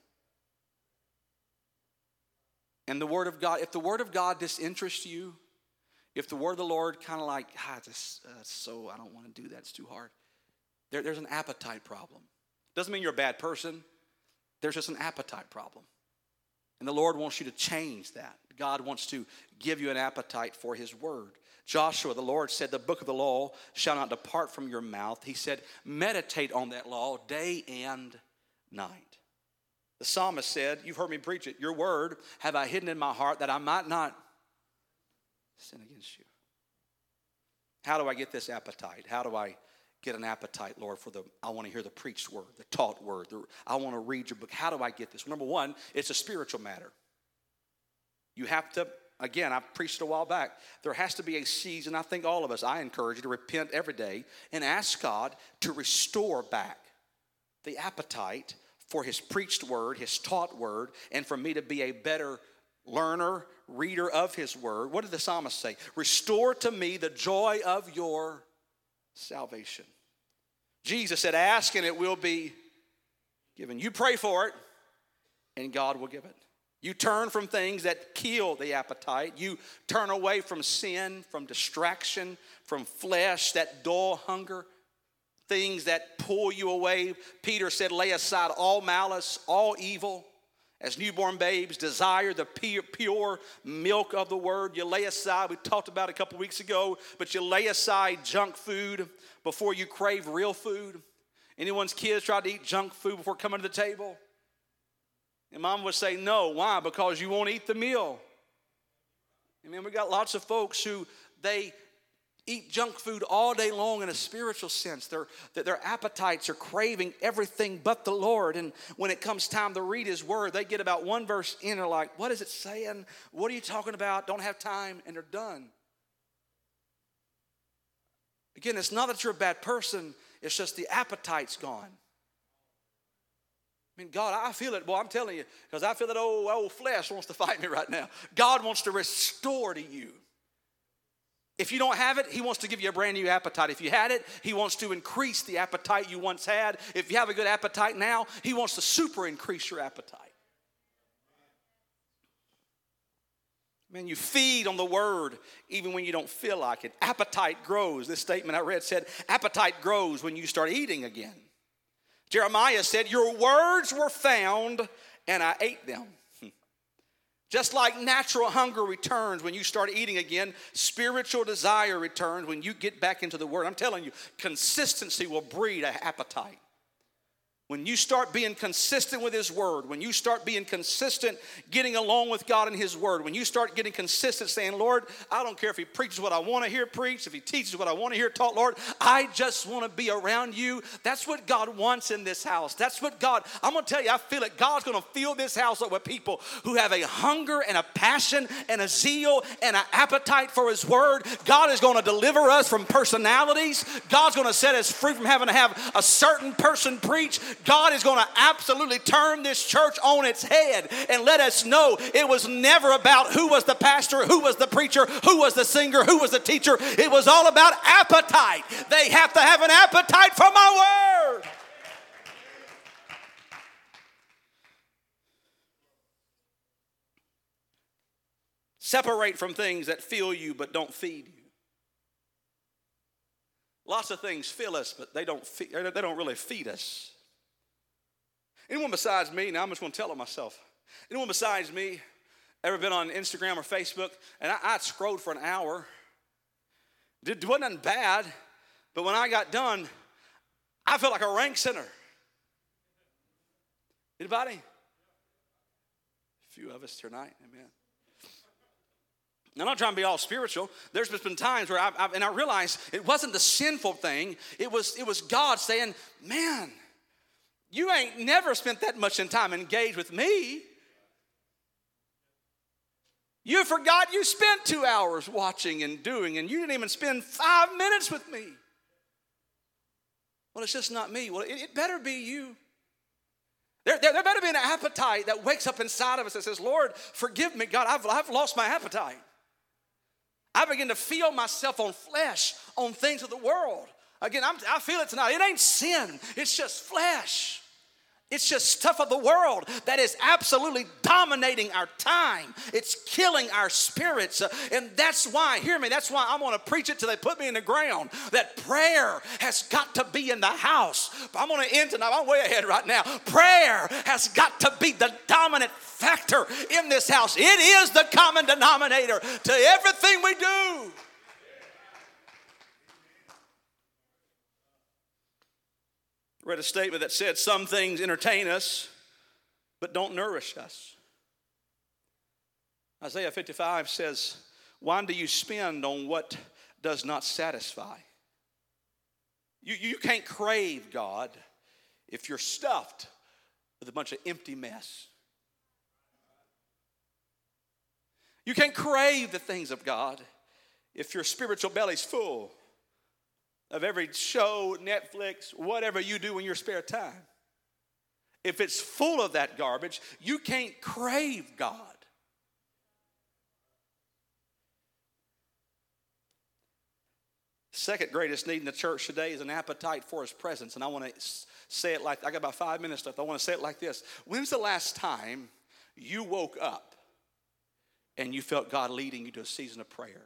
And the word of God, if the word of God disinterests you, if the word of the Lord kind of like, ah, this, uh, so I don't want to do that, it's too hard. There, there's an appetite problem. Doesn't mean you're a bad person. There's just an appetite problem. And the Lord wants you to change that. God wants to give you an appetite for his word. Joshua, the Lord said, the book of the law shall not depart from your mouth. He said, meditate on that law day and night. The psalmist said, you've heard me preach it, your word have I hidden in my heart that I might not sin against you. How do I get this appetite? How do I get an appetite, Lord, for the, I want to hear the preached word, the taught word. The, I want to read your book. How do I get this? Number one, it's a spiritual matter. You have to, again, I preached a while back, there has to be a season. I think all of us, I encourage you to repent every day and ask God to restore back the appetite for his preached word, his taught word, and for me to be a better learner, reader of his word. What did the psalmist say? Restore to me the joy of your salvation. Jesus said, ask and it will be given. You pray for it and God will give it. You turn from things that kill the appetite. You turn away from sin, from distraction, from flesh, that dull hunger, things that pull you away. Peter said, lay aside all malice, all evil. As newborn babes, desire the pure milk of the word. You lay aside, we talked about it a couple weeks ago, but you lay aside junk food before you crave real food. Anyone's kids tried to eat junk food before coming to the table? And mom would say, no. Why? Because you won't eat the meal. I mean, we got lots of folks who, they eat junk food all day long in a spiritual sense. Their, their appetites are craving everything but the Lord. And when it comes time to read his word, they get about one verse in and are like, what is it saying? What are you talking about? Don't have time. And they're done. Again, it's not that you're a bad person. It's just the appetite's gone. I mean, God, I feel it. Boy, I'm telling you, because I feel that old, old flesh wants to fight me right now. God wants to restore to you. If you don't have it, he wants to give you a brand new appetite. If you had it, he wants to increase the appetite you once had. If you have a good appetite now, he wants to super increase your appetite. Man, you feed on the word even when you don't feel like it. Appetite grows. This statement I read said, appetite grows when you start eating again. Jeremiah said, your words were found and I ate them. Just like natural hunger returns when you start eating again, spiritual desire returns when you get back into the word. I'm telling you, consistency will breed an appetite. When you start being consistent with his word, when you start being consistent getting along with God and his word, when you start getting consistent saying, Lord, I don't care if he preaches what I want to hear preached, if he teaches what I want to hear taught, Lord, I just want to be around you. That's what God wants in this house. That's what God, I'm going to tell you, I feel it. God's going to fill this house up with people who have a hunger and a passion and a zeal and an appetite for his word. God is going to deliver us from personalities. God's going to set us free from having to have a certain person preach. God is going to absolutely turn this church on its head and let us know it was never about who was the pastor, who was the preacher, who was the singer, who was the teacher. It was all about appetite. They have to have an appetite for my word. Separate from things that fill you but don't feed you. Lots of things fill us, but they don't feed, they don't really feed us. Anyone besides me, now I'm just going to tell it myself. Anyone besides me ever been on Instagram or Facebook? And I, I scrolled for an hour. It wasn't nothing bad, but when I got done, I felt like a rank sinner. Anybody? A few of us tonight, amen. I'm not trying to be all spiritual. There's just been times where I've, I've and I realized it wasn't the sinful thing. It was, it was God saying, man, you ain't never spent that much in time engaged with me. You forgot you spent two hours watching and doing, and you didn't even spend five minutes with me. Well, it's just not me. Well, it, it better be you. There, there, there better be an appetite that wakes up inside of us that says, Lord, forgive me, God, I've, I've lost my appetite. I begin to feel myself on flesh, on things of the world. Again, I'm, I feel it tonight. It ain't sin. It's just flesh. It's just stuff of the world that is absolutely dominating our time. It's killing our spirits. Uh, and that's why, hear me, that's why I'm going to preach it till they put me in the ground. That prayer has got to be in the house. I'm going to end tonight. I'm way ahead right now. Prayer has got to be the dominant factor in this house. It is the common denominator to everything we do. Read a statement that said some things entertain us but don't nourish us. Isaiah fifty-five says, why do you spend on what does not satisfy? You, you can't crave God if you're stuffed with a bunch of empty mess. You can't crave the things of God if your spiritual belly's full of every show, Netflix, whatever you do in your spare time. If it's full of that garbage, you can't crave God. Second greatest need in the church today is an appetite for his presence. And I want to say it like, I got about five minutes left. I want to say it like this. When's the last time you woke up and you felt God leading you to a season of prayer?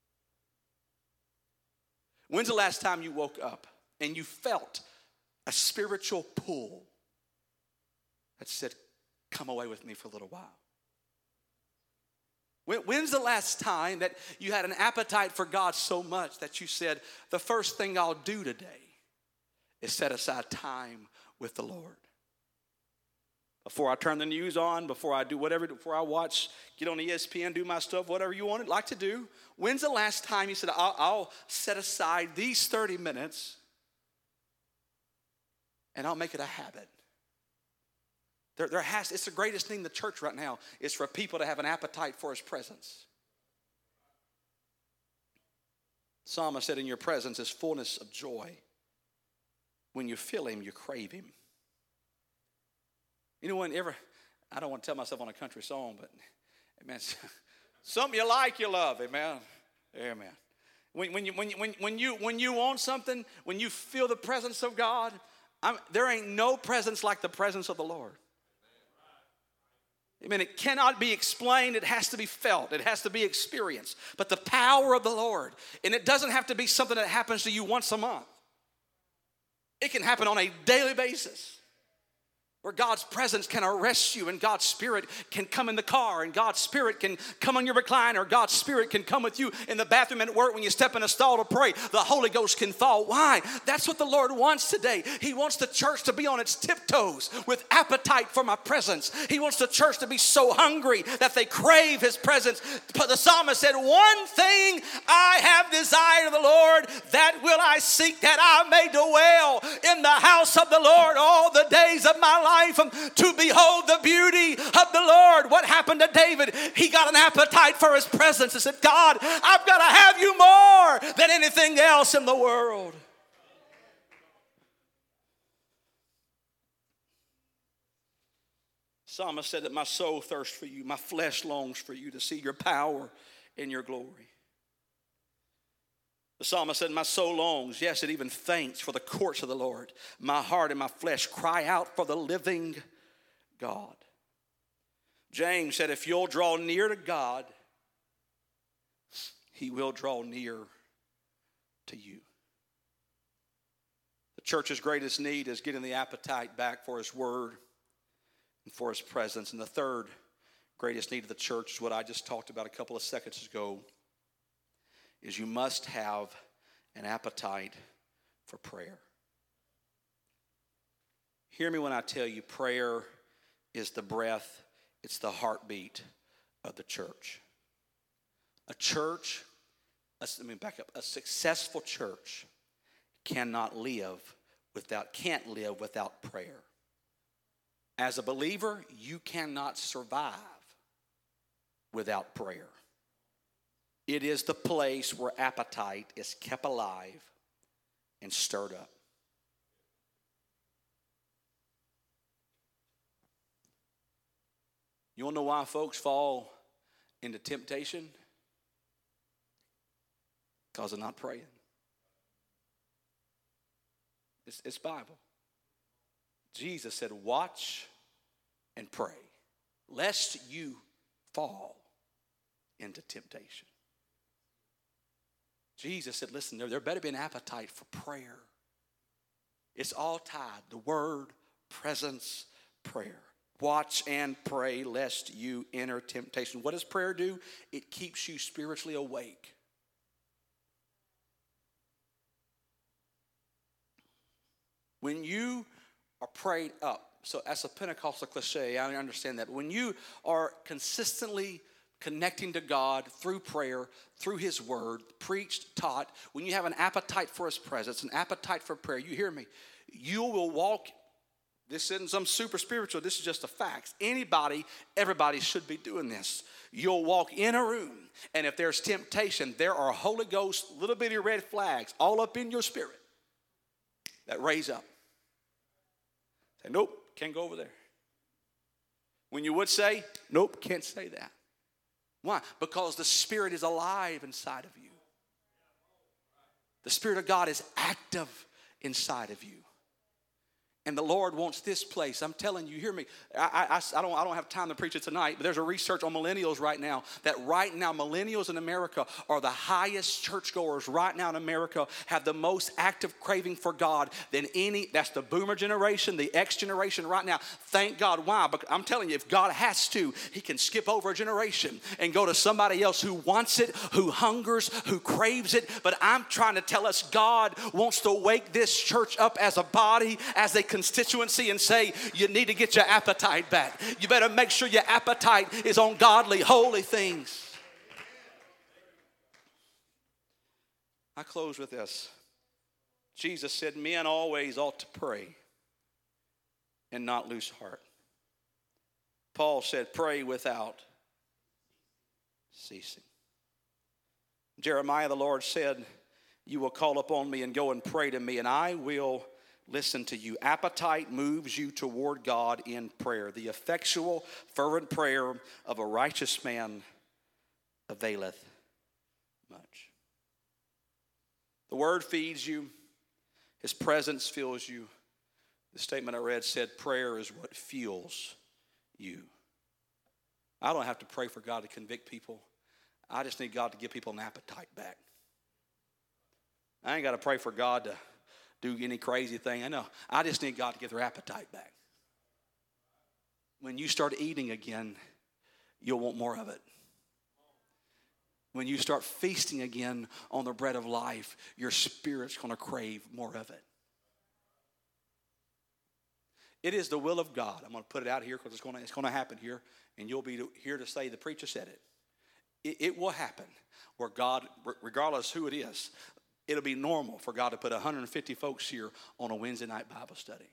When's the last time you woke up and you felt a spiritual pull that said, come away with me for a little while? When, when's the last time that you had an appetite for God so much that you said, the first thing I'll do today is set aside time with the Lord? Before I turn the news on, before I do whatever, before I watch, get on E S P N, do my stuff, whatever you want, like to do. When's the last time you said, I'll, I'll set aside these thirty minutes and I'll make it a habit? There, there has, it's the greatest thing in the church right now is for people to have an appetite for his presence. Psalmist said, in your presence is fullness of joy. When you feel him, you crave him. You know, whenever, I don't want to tell myself on a country song, but, amen, something you like, you love, amen, amen. When, when, you, when, you, when, when, you, when you want something, when you feel the presence of God, I'm, there ain't no presence like the presence of the Lord. Amen. It cannot be explained. It has to be felt. It has to be experienced. But the power of the Lord, and it doesn't have to be something that happens to you once a month. It can happen on a daily basis, where God's presence can arrest you and God's Spirit can come in the car and God's Spirit can come on your recliner. God's Spirit can come with you in the bathroom and at work when you step in a stall to pray. The Holy Ghost can fall. Why? That's what the Lord wants today. He wants the church to be on its tiptoes with appetite for my presence. He wants the church to be so hungry that they crave his presence. But the psalmist said, one thing I have desired of the Lord, that will I seek, that I may dwell in the house of the Lord all the days of my life. Life, to behold the beauty of the Lord. What happened to David? He got an appetite for his presence and said, God, I've got to have you more than anything else in the world. Psalmist said that my soul thirsts for you, my flesh longs for you to see your power and your glory. The psalmist said, my soul longs, yes, it even faints for the courts of the Lord. My heart and my flesh cry out for the living God. James said, if you'll draw near to God, he will draw near to you. The church's greatest need is getting the appetite back for his word and for his presence. And the third greatest need of the church is what I just talked about a couple of seconds ago, is you must have an appetite for prayer. Hear me when I tell you, prayer is the breath, it's the heartbeat of the church. A church, let me back up, a successful church cannot live without, can't live without prayer. As a believer, you cannot survive without prayer. It is the place where appetite is kept alive and stirred up. You want to know why folks fall into temptation? Because they're not praying. It's, it's Bible. Jesus said, watch and pray, lest you fall into temptation. Jesus said, listen, there, there better be an appetite for prayer. It's all tied. The word, presence, prayer. Watch and pray lest you enter temptation. What does prayer do? It keeps you spiritually awake. When you are prayed up, so as a Pentecostal cliche, I understand that. When you are consistently connecting to God through prayer, through his word, preached, taught, when you have an appetite for his presence, an appetite for prayer, you hear me, you will walk. This isn't some super spiritual, this is just a fact. Anybody, everybody should be doing this. You'll walk in a room, and if there's temptation, there are Holy Ghost little bitty red flags all up in your spirit that raise up. Say, nope, can't go over there. When you would say, nope, can't say that. Why? Because the Spirit is alive inside of you. The Spirit of God is active inside of you. And the Lord wants this place. I'm telling you, hear me. I, I, I, don't, I don't have time to preach it tonight, but there's a research on millennials right now that right now millennials in America are the highest churchgoers right now in America, have the most active craving for God than any. That's the boomer generation, the X generation right now. Thank God. Why? Because I'm telling you, if God has to, he can skip over a generation and go to somebody else who wants it, who hungers, who craves it. But I'm trying to tell us God wants to wake this church up as a body, as a constituency, and say, you need to get your appetite back. You better make sure your appetite is on godly, holy things. I close with this. Jesus said, men always ought to pray and not lose heart. Paul said, pray without ceasing. Jeremiah, the Lord said, you will call upon me and go and pray to me, and I will listen to you. Appetite moves you toward God in prayer. The effectual, fervent prayer of a righteous man availeth much. The word feeds you. His presence fills you. The statement I read said prayer is what fuels you. I don't have to pray for God to convict people. I just need God to give people an appetite back. I ain't got to pray for God to do any crazy thing. I know. I just need God to get their appetite back. When you start eating again, you'll want more of it. When you start feasting again on the bread of life, your spirit's going to crave more of it. It is the will of God. I'm going to put it out here because it's going to, it's going to happen here, and you'll be here to say the preacher said it. It, it will happen where God, regardless who it is, it'll be normal for God to put one hundred fifty folks here on a Wednesday night Bible study.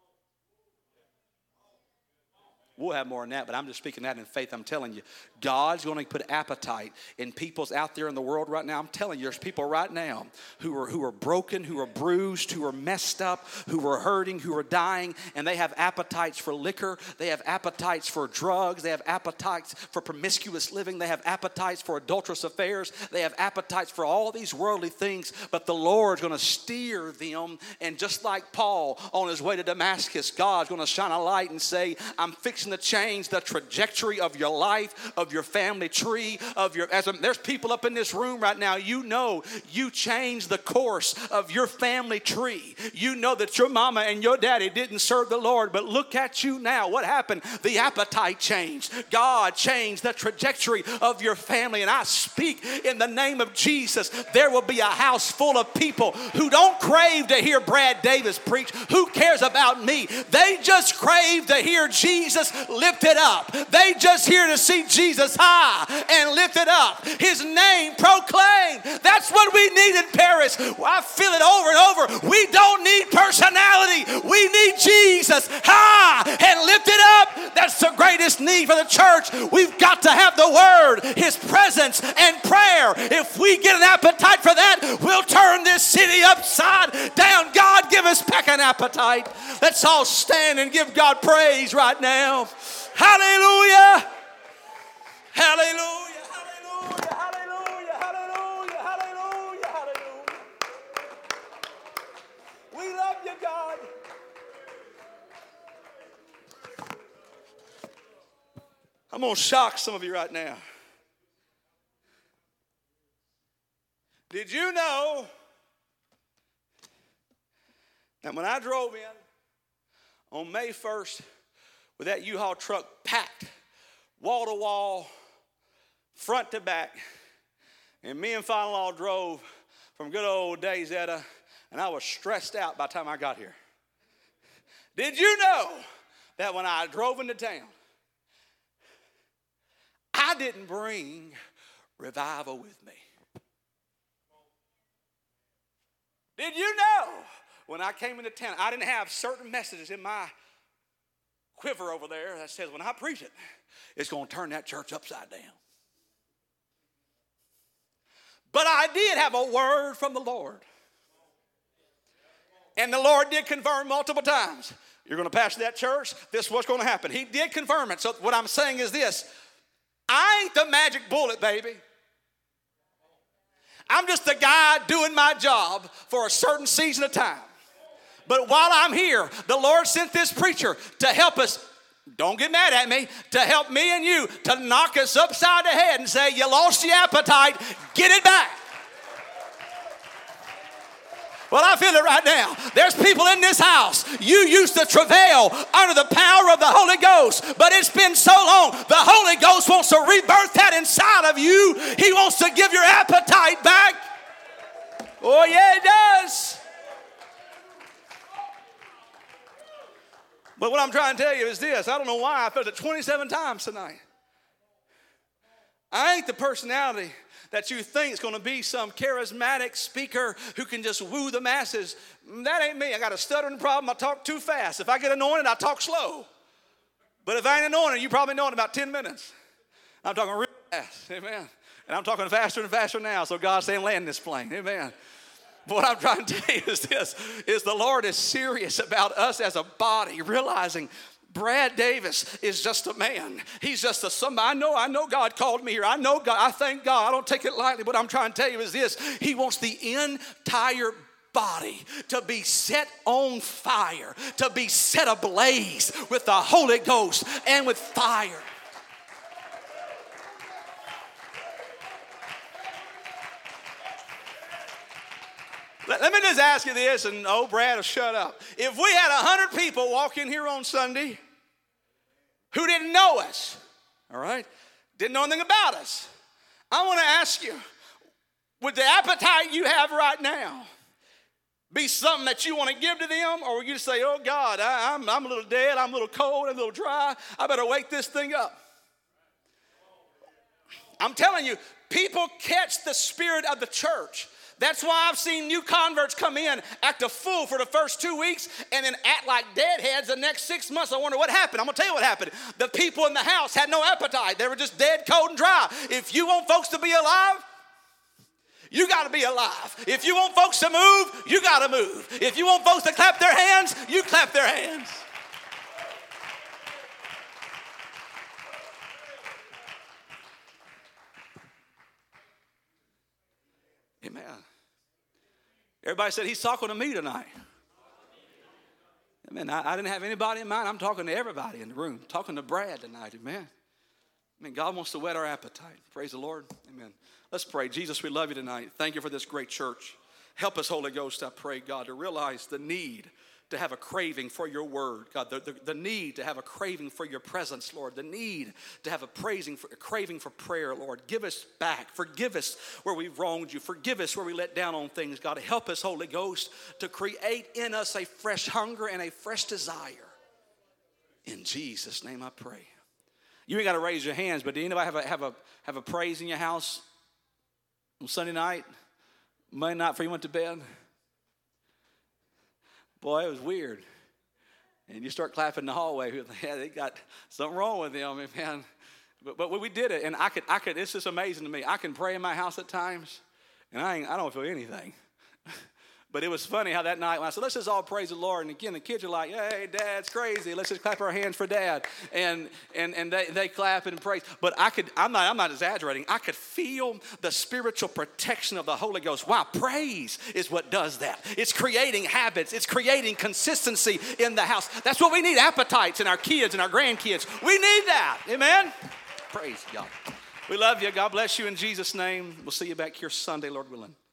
We'll have more than that, but I'm just speaking that in faith. I'm telling you, God's going to put appetite in people's out there in the world right now. I'm telling you, there's people right now who are who are broken, who are bruised, who are messed up, who are hurting, who are dying, and they have appetites for liquor. They have appetites for drugs. They have appetites for promiscuous living. They have appetites for adulterous affairs. They have appetites for all these worldly things, but the Lord's going to steer them, and just like Paul on his way to Damascus, God's going to shine a light and say, I'm fixing to change the trajectory of your life, of your family tree, of your, as a, there's people up in this room right now, you know you changed the course of your family tree. You know that your mama and your daddy didn't serve the Lord, but look at you now. What happened? The appetite changed. God changed the trajectory of your family, and I speak in the name of Jesus, there will be a house full of people who don't crave to hear Brad Davis preach. Who cares about me? They just crave to hear Jesus lifted up. They just here to see Jesus high and lifted up. His name proclaimed. That's what we need in Paris. I feel it over and over. We don't need personality. We need Jesus high and lifted up. That's the greatest need for the church. We've got to have the word, his presence, and prayer. If we get an appetite for that, we'll turn this city upside down. God, give us back an appetite. Let's all stand and give God praise right now. Hallelujah. Hallelujah. Hallelujah. Hallelujah. Hallelujah. Hallelujah. Hallelujah. We love you, God. I'm going to shock some of you right now. Did you know that when I drove in on May first with that U-Haul truck packed, wall to wall, front to back, and me and father-in-law drove from good old Dayzetta, and I was stressed out by the time I got here. Did you know that when I drove into town, I didn't bring revival with me? Did you know when I came into town, I didn't have certain messages in my quiver over there that says when I preach it, it's going to turn that church upside down. But I did have a word from the Lord. And the Lord did confirm multiple times. You're going to pastor that church. This is what's going to happen. He did confirm it. So what I'm saying is this. I ain't the magic bullet, baby. I'm just the guy doing my job for a certain season of time. But while I'm here, the Lord sent this preacher to help us. Don't get mad at me. To help me and you to knock us upside the head and say, you lost your appetite. Get it back. Well, I feel it right now. There's people in this house. You used to travail under the power of the Holy Ghost, but it's been so long. The Holy Ghost wants to rebirth that inside of you. He wants to give your appetite back. Oh, yeah, he does. But what I'm trying to tell you is this. I don't know why I felt it twenty-seven times tonight. I ain't the personality that you think is going to be some charismatic speaker who can just woo the masses. That ain't me. I got a stuttering problem. I talk too fast. If I get anointed, I talk slow. But if I ain't anointed, you probably know in about ten minutes. I'm talking real fast. Amen. And I'm talking faster and faster now. So God's saying, land this plane. Amen. But what I'm trying to tell you is this, is the Lord is serious about us as a body, realizing Brad Davis is just a man. He's just a somebody. I know, I know God called me here. I know God. I thank God. I don't take it lightly. What I'm trying to tell you is this. He wants the entire body to be set on fire, to be set ablaze with the Holy Ghost and with fire. Let, let me just ask you this, and oh, Brad will shut up. If we had a hundred people walk in here on Sunday who didn't know us, all right, didn't know anything about us, I want to ask you, would the appetite you have right now be something that you want to give to them, or would you say, oh, God, I, I'm, I'm a little dead, I'm a little cold, I'm a little dry, I better wake this thing up? I'm telling you, people catch the spirit of the church. That's why I've seen new converts come in, act a fool for the first two weeks, and then act like deadheads the next six months. I wonder what happened. I'm going to tell you what happened. The people in the house had no appetite. They were just dead, cold, and dry. If you want folks to be alive, you got to be alive. If you want folks to move, you got to move. If you want folks to clap their hands, you clap their hands. Amen. Everybody said, he's talking to me tonight. Amen. I, I didn't have anybody in mind. I'm talking to everybody in the room. I'm talking to Brad tonight. Amen. I mean, God wants to whet our appetite. Praise the Lord. Amen. Let's pray. Jesus, we love you tonight. Thank you for this great church. Help us, Holy Ghost, I pray, God, to realize the need to have a craving for your word, God, the, the, the need to have a craving for your presence, Lord, the need to have a praising for, a craving for prayer, Lord. Give us back. Forgive us where we've wronged you. Forgive us where we let down on things, God. Help us, Holy Ghost, to create in us a fresh hunger and a fresh desire. In Jesus' name I pray. You ain't got to raise your hands, but do anybody have a, have a, have a praise in your house on Sunday night, Monday night before you went to bed? Boy, it was weird. And you start clapping in the hallway. Yeah, they got something wrong with them, man. But, but we did it, and I could, I could. It's just amazing to me. I can pray in my house at times, and I, ain't, I don't feel anything. But it was funny how that night when I said, let's just all praise the Lord. And again, the kids are like, hey, Dad's crazy. Let's just clap our hands for Dad. And and and they, they clap and praise. But I could, I'm not, I'm not exaggerating. I could feel the spiritual protection of the Holy Ghost. Wow, praise is what does that. It's creating habits. It's creating consistency in the house. That's what we need, appetites in our kids and our grandkids. We need that. Amen? Praise God. We love you. God bless you in Jesus' name. We'll see you back here Sunday, Lord willing.